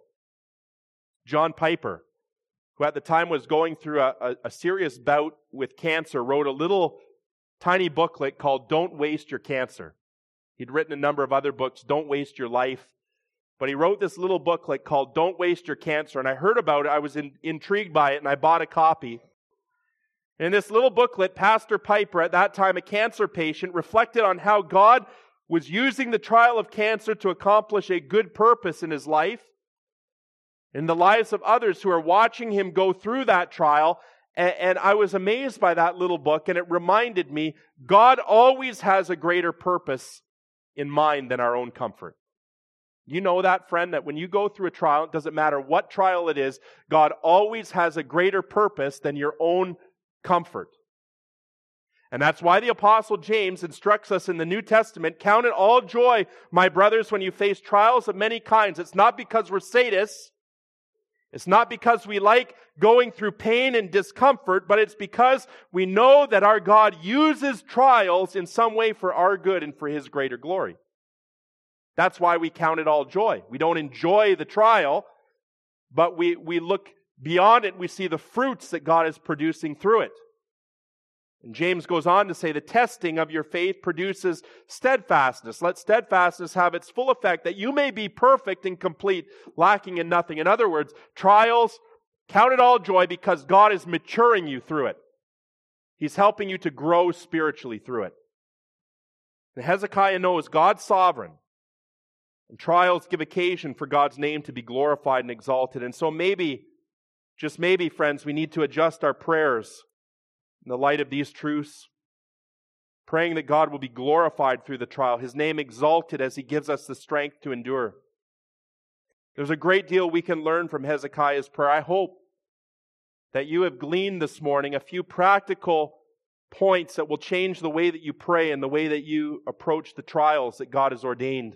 A: John Piper, who at the time was going through a, a, a serious bout with cancer, wrote a little tiny booklet called Don't Waste Your Cancer. He'd written a number of other books, Don't Waste Your Life, but he wrote this little booklet called Don't Waste Your Cancer, and I heard about it, I was in, intrigued by it, and I bought a copy. In this little booklet, Pastor Piper, at that time a cancer patient, reflected on how God was using the trial of cancer to accomplish a good purpose in his life, in the lives of others who are watching him go through that trial. And, and I was amazed by that little book, and it reminded me, God always has a greater purpose in mind than our own comfort. You know that, friend, that when you go through a trial, it doesn't matter what trial it is, God always has a greater purpose than your own comfort. And that's why the Apostle James instructs us in the New Testament, count it all joy, my brothers, when you face trials of many kinds. It's not because we're sadists. It's not because we like going through pain and discomfort, but it's because we know that our God uses trials in some way for our good and for His greater glory. That's why we count it all joy. We don't enjoy the trial, but we, we look beyond it. We see the fruits that God is producing through it. And James goes on to say, the testing of your faith produces steadfastness. Let steadfastness have its full effect, that you may be perfect and complete, lacking in nothing. In other words, trials, count it all joy because God is maturing you through it. He's helping you to grow spiritually through it. And Hezekiah knows God's sovereign, and trials give occasion for God's name to be glorified and exalted. And so maybe, just maybe, friends, we need to adjust our prayers in the light of these truths, praying that God will be glorified through the trial, His name exalted as He gives us the strength to endure. There's a great deal we can learn from Hezekiah's prayer. I hope that you have gleaned this morning a few practical points that will change the way that you pray and the way that you approach the trials that God has ordained.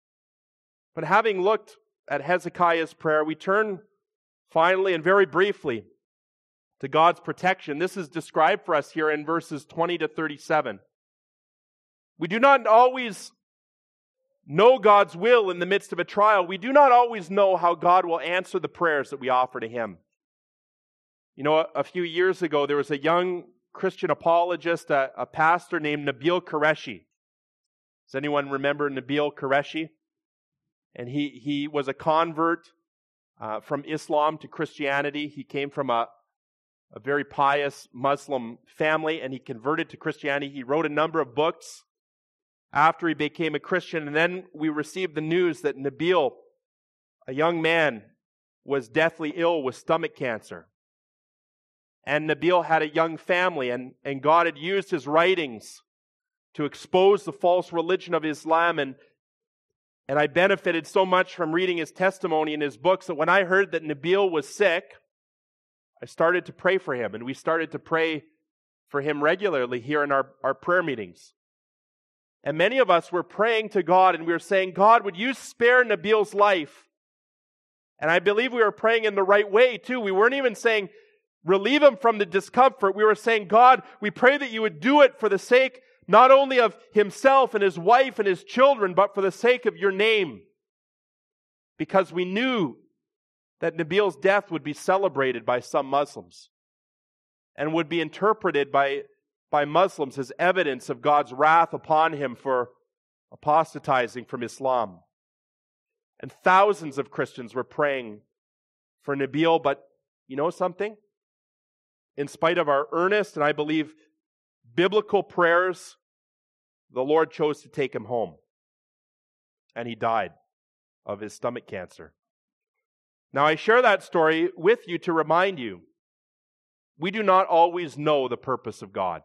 A: But having looked at Hezekiah's prayer, we turn finally and very briefly to God's protection. This is described for us here in verses twenty to thirty-seven. We do not always know God's will in the midst of a trial. We do not always know how God will answer the prayers that we offer to Him. You know, a, a few years ago, there was a young Christian apologist, a, a pastor named Nabil Qureshi. Does anyone remember Nabil Qureshi? And he, he was a convert uh, from Islam to Christianity. He came from a a very pious Muslim family, and he converted to Christianity. He wrote a number of books after he became a Christian, and then we received the news that Nabil, a young man, was deathly ill with stomach cancer. And Nabil had a young family, and, and God had used his writings to expose the false religion of Islam, and, and I benefited so much from reading his testimony in his books that when I heard that Nabil was sick, I started to pray for him, and we started to pray for him regularly here in our, our prayer meetings. And many of us were praying to God, and we were saying, God, would you spare Nabil's life? And I believe we were praying in the right way, too. We weren't even saying, relieve him from the discomfort. We were saying, God, we pray that you would do it for the sake not only of himself and his wife and his children, but for the sake of your name. because we knew that Nabil's death would be celebrated by some Muslims and would be interpreted by, by Muslims as evidence of God's wrath upon him for apostatizing from Islam. And thousands of Christians were praying for Nabil, but you know something? In spite of our earnest and I believe biblical prayers, the Lord chose to take him home. And he died of his stomach cancer. Now I share that story with you to remind you, we do not always know the purpose of God.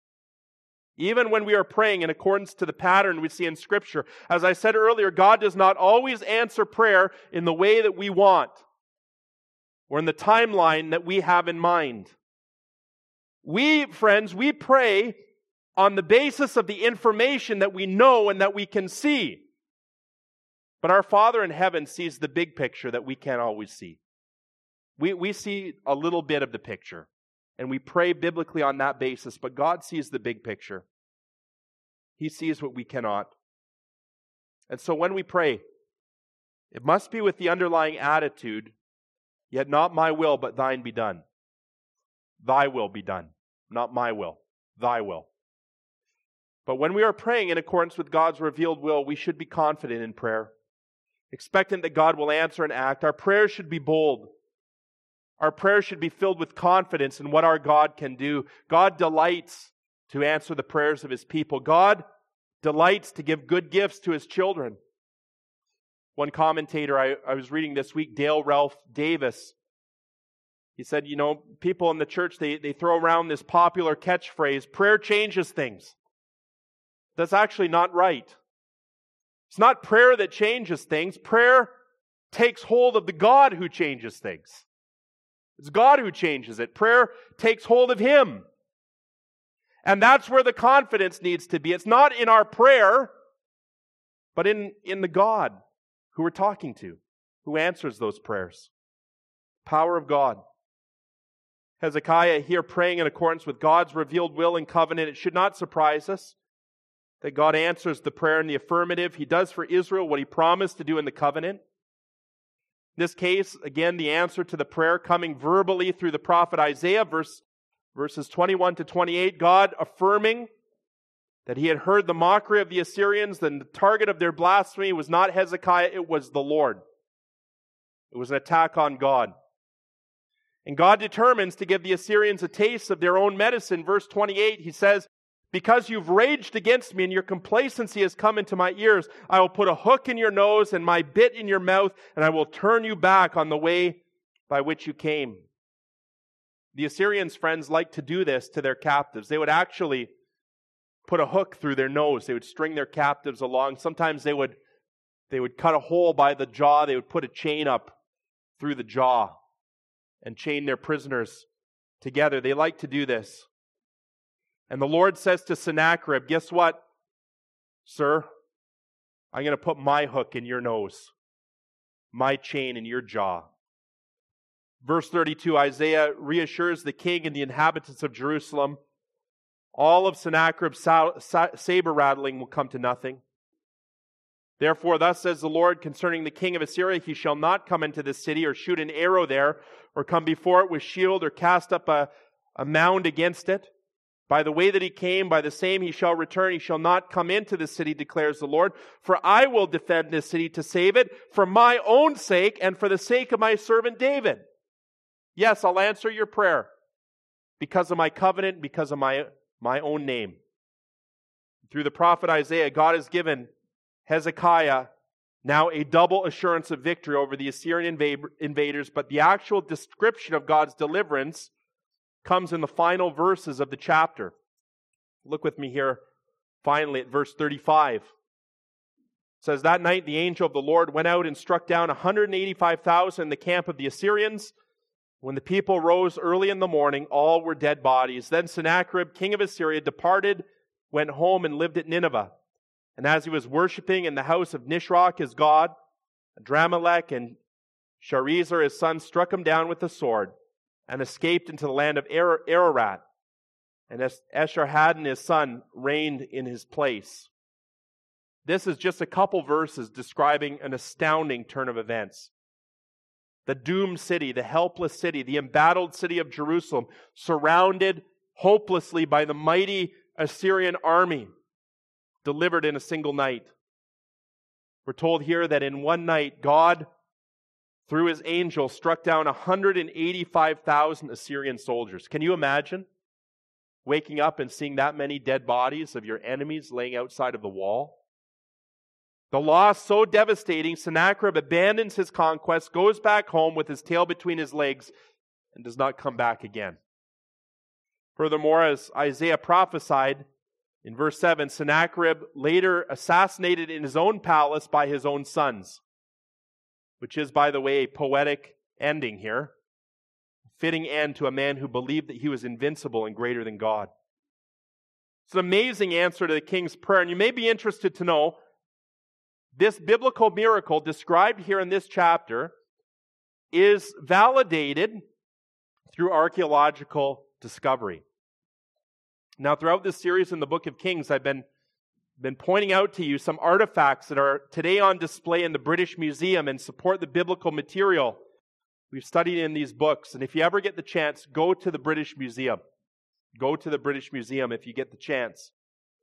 A: Even when we are praying in accordance to the pattern we see in Scripture, as I said earlier, God does not always answer prayer in the way that we want or in the timeline that we have in mind. We, friends, we pray on the basis of the information that we know and that we can see. But our Father in heaven sees the big picture that we can't always see. We, we see a little bit of the picture, and we pray biblically on that basis, but God sees the big picture. He sees what we cannot. And so when we pray, it must be with the underlying attitude, yet not my will, but thine be done. Thy will be done, not my will, thy will. But when we are praying in accordance with God's revealed will, we should be confident in prayer, expectant that God will answer and act. Our prayers should be bold. Our prayers should be filled with confidence in what our God can do. God delights to answer the prayers of His people. God delights to give good gifts to His children. One commentator I, I was reading this week, Dale Ralph Davis, he said, you know, people in the church, they, they throw around this popular catchphrase, prayer changes things. That's actually not right. It's not prayer that changes things. Prayer takes hold of the God who changes things. It's God who changes it. Prayer takes hold of Him. And that's where the confidence needs to be. It's not in our prayer, but in, in the God who we're talking to, who answers those prayers. Power of God. Hezekiah here praying in accordance with God's revealed will and covenant. It should not surprise us that God answers the prayer in the affirmative. He does for Israel what He promised to do in the covenant. In this case, again, the answer to the prayer coming verbally through the prophet Isaiah, verse, verses twenty-one to twenty-eight, God affirming that He had heard the mockery of the Assyrians, and the target of their blasphemy was not Hezekiah, it was the Lord. It was an attack on God. And God determines to give the Assyrians a taste of their own medicine. Verse twenty-eight, He says, because you've raged against me and your complacency has come into my ears, I will put a hook in your nose and my bit in your mouth, and I will turn you back on the way by which you came. The Assyrians, friends, like to do this to their captives. They would actually put a hook through their nose. They would string their captives along. Sometimes they would, they would cut a hole by the jaw. They would put a chain up through the jaw and chain their prisoners together. They like to do this. And the Lord says to Sennacherib, guess what, sir? I'm going to put my hook in your nose, my chain in your jaw. Verse thirty-two, Isaiah reassures the king and the inhabitants of Jerusalem, all of Sennacherib's saber rattling will come to nothing. Therefore, thus says the Lord concerning the king of Assyria, he shall not come into this city or shoot an arrow there or come before it with shield or cast up a, a mound against it. By the way that he came, by the same he shall return. He shall not come into the city, declares the Lord. For I will defend this city to save it for my own sake and for the sake of my servant David. Yes, I'll answer your prayer because of my covenant, because of my, my own name. Through the prophet Isaiah, God has given Hezekiah now a double assurance of victory over the Assyrian invaders, but the actual description of God's deliverance comes in the final verses of the chapter. Look with me here finally at verse thirty-five. It says, that night the angel of the Lord went out and struck down one hundred eighty-five thousand in the camp of the Assyrians. When the people rose early in the morning, all were dead bodies. Then Sennacherib, king of Assyria, departed, went home and lived at Nineveh. And as he was worshipping in the house of Nisroch his god, Adramelech and Sharezer his son struck him down with the sword and escaped into the land of Ararat. And Esarhaddon his son reigned in his place. This is just a couple verses describing an astounding turn of events. The doomed city, the helpless city, the embattled city of Jerusalem, surrounded hopelessly by the mighty Assyrian army, delivered in a single night. We're told here that in one night, God, through his angel, struck down one hundred eighty-five thousand Assyrian soldiers. Can you imagine waking up and seeing that many dead bodies of your enemies laying outside of the wall? The loss so devastating, Sennacherib abandons his conquest, goes back home with his tail between his legs, and does not come back again. Furthermore, as Isaiah prophesied in verse seven, Sennacherib later assassinated in his own palace by his own sons, which is, by the way, a poetic ending here, a fitting end to a man who believed that he was invincible and greater than God. It's an amazing answer to the king's prayer, and you may be interested to know this biblical miracle described here in this chapter is validated through archaeological discovery. Now, throughout this series in the book of Kings, I've been, been pointing out to you some artifacts that are today on display in the British Museum and support the biblical material we've studied in these books. And if you ever get the chance, go to the British Museum. Go to the British Museum if you get the chance.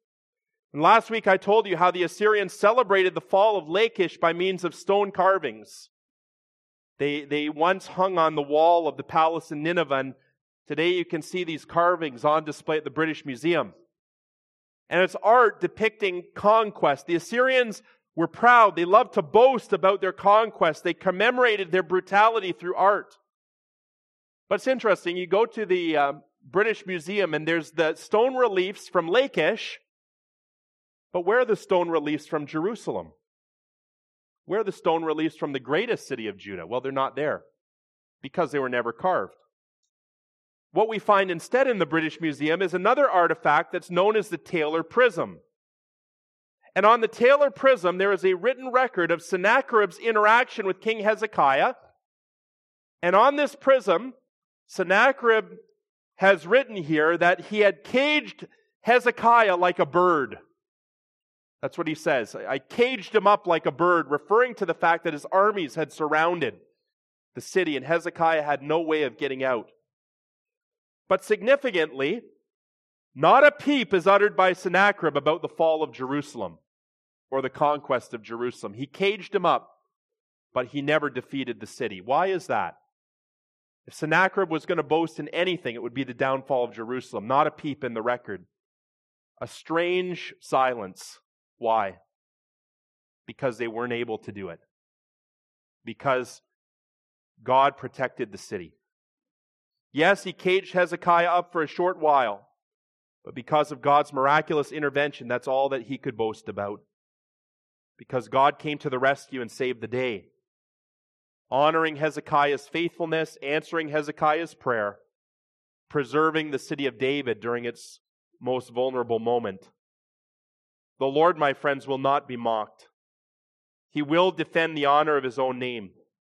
A: And last week I told you how the Assyrians celebrated the fall of Lachish by means of stone carvings. They, they once hung on the wall of the palace in Nineveh, and today you can see these carvings on display at the British Museum. And it's art depicting conquest. The Assyrians were proud. They loved to boast about their conquest. They commemorated their brutality through art. But it's interesting. You go to the uh, British Museum and there's the stone reliefs from Lachish. But where are the stone reliefs from Jerusalem? Where are the stone reliefs from the greatest city of Judah? Well, they're not there because they were never carved. What we find instead in the British Museum is another artifact that's known as the Taylor Prism. And on the Taylor Prism, there is a written record of Sennacherib's interaction with King Hezekiah. And on this prism, Sennacherib has written here that he had caged Hezekiah like a bird. That's what he says. I caged him up like a bird, referring to the fact that his armies had surrounded the city and Hezekiah had no way of getting out. But significantly, not a peep is uttered by Sennacherib about the fall of Jerusalem or the conquest of Jerusalem. He caged him up, but he never defeated the city. Why is that? If Sennacherib was going to boast in anything, it would be the downfall of Jerusalem. Not a peep in the record. A strange silence. Why? Because they weren't able to do it. Because God protected the city. Yes, he caged Hezekiah up for a short while, but because of God's miraculous intervention, that's all that he could boast about. Because God came to the rescue and saved the day, honoring Hezekiah's faithfulness, answering Hezekiah's prayer, preserving the city of David during its most vulnerable moment. The Lord, my friends, will not be mocked. He will defend the honor of his own name.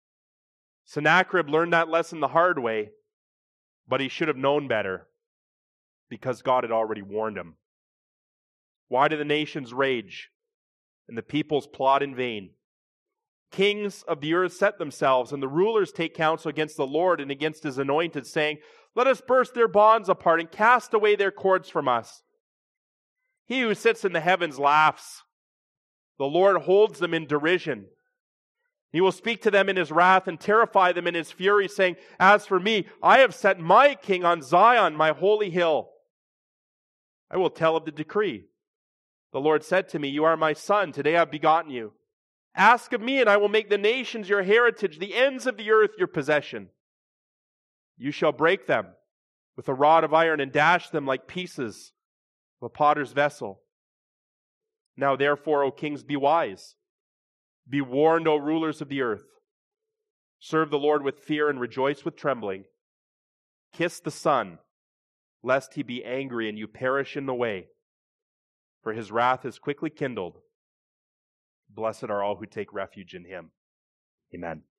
A: Sennacherib learned that lesson the hard way, but he should have known better because God had already warned him. Why do the nations rage and the peoples plot in vain? Kings of the earth set themselves, and the rulers take counsel against the Lord and against his anointed, saying, "Let us burst their bonds apart and cast away their cords from us." He who sits in the heavens laughs. The Lord holds them in derision. He will speak to them in his wrath and terrify them in his fury, saying, "As for me, I have set my king on Zion, my holy hill. I will tell of the decree. The Lord said to me, 'You are my son. Today I have begotten you. Ask of me, and I will make the nations your heritage, the ends of the earth your possession. You shall break them with a rod of iron and dash them like pieces of a potter's vessel.' Now therefore, O kings, be wise. Be warned, O rulers of the earth. Serve the Lord with fear and rejoice with trembling. Kiss the Son, lest he be angry and you perish in the way. For his wrath is quickly kindled. Blessed are all who take refuge in him." Amen.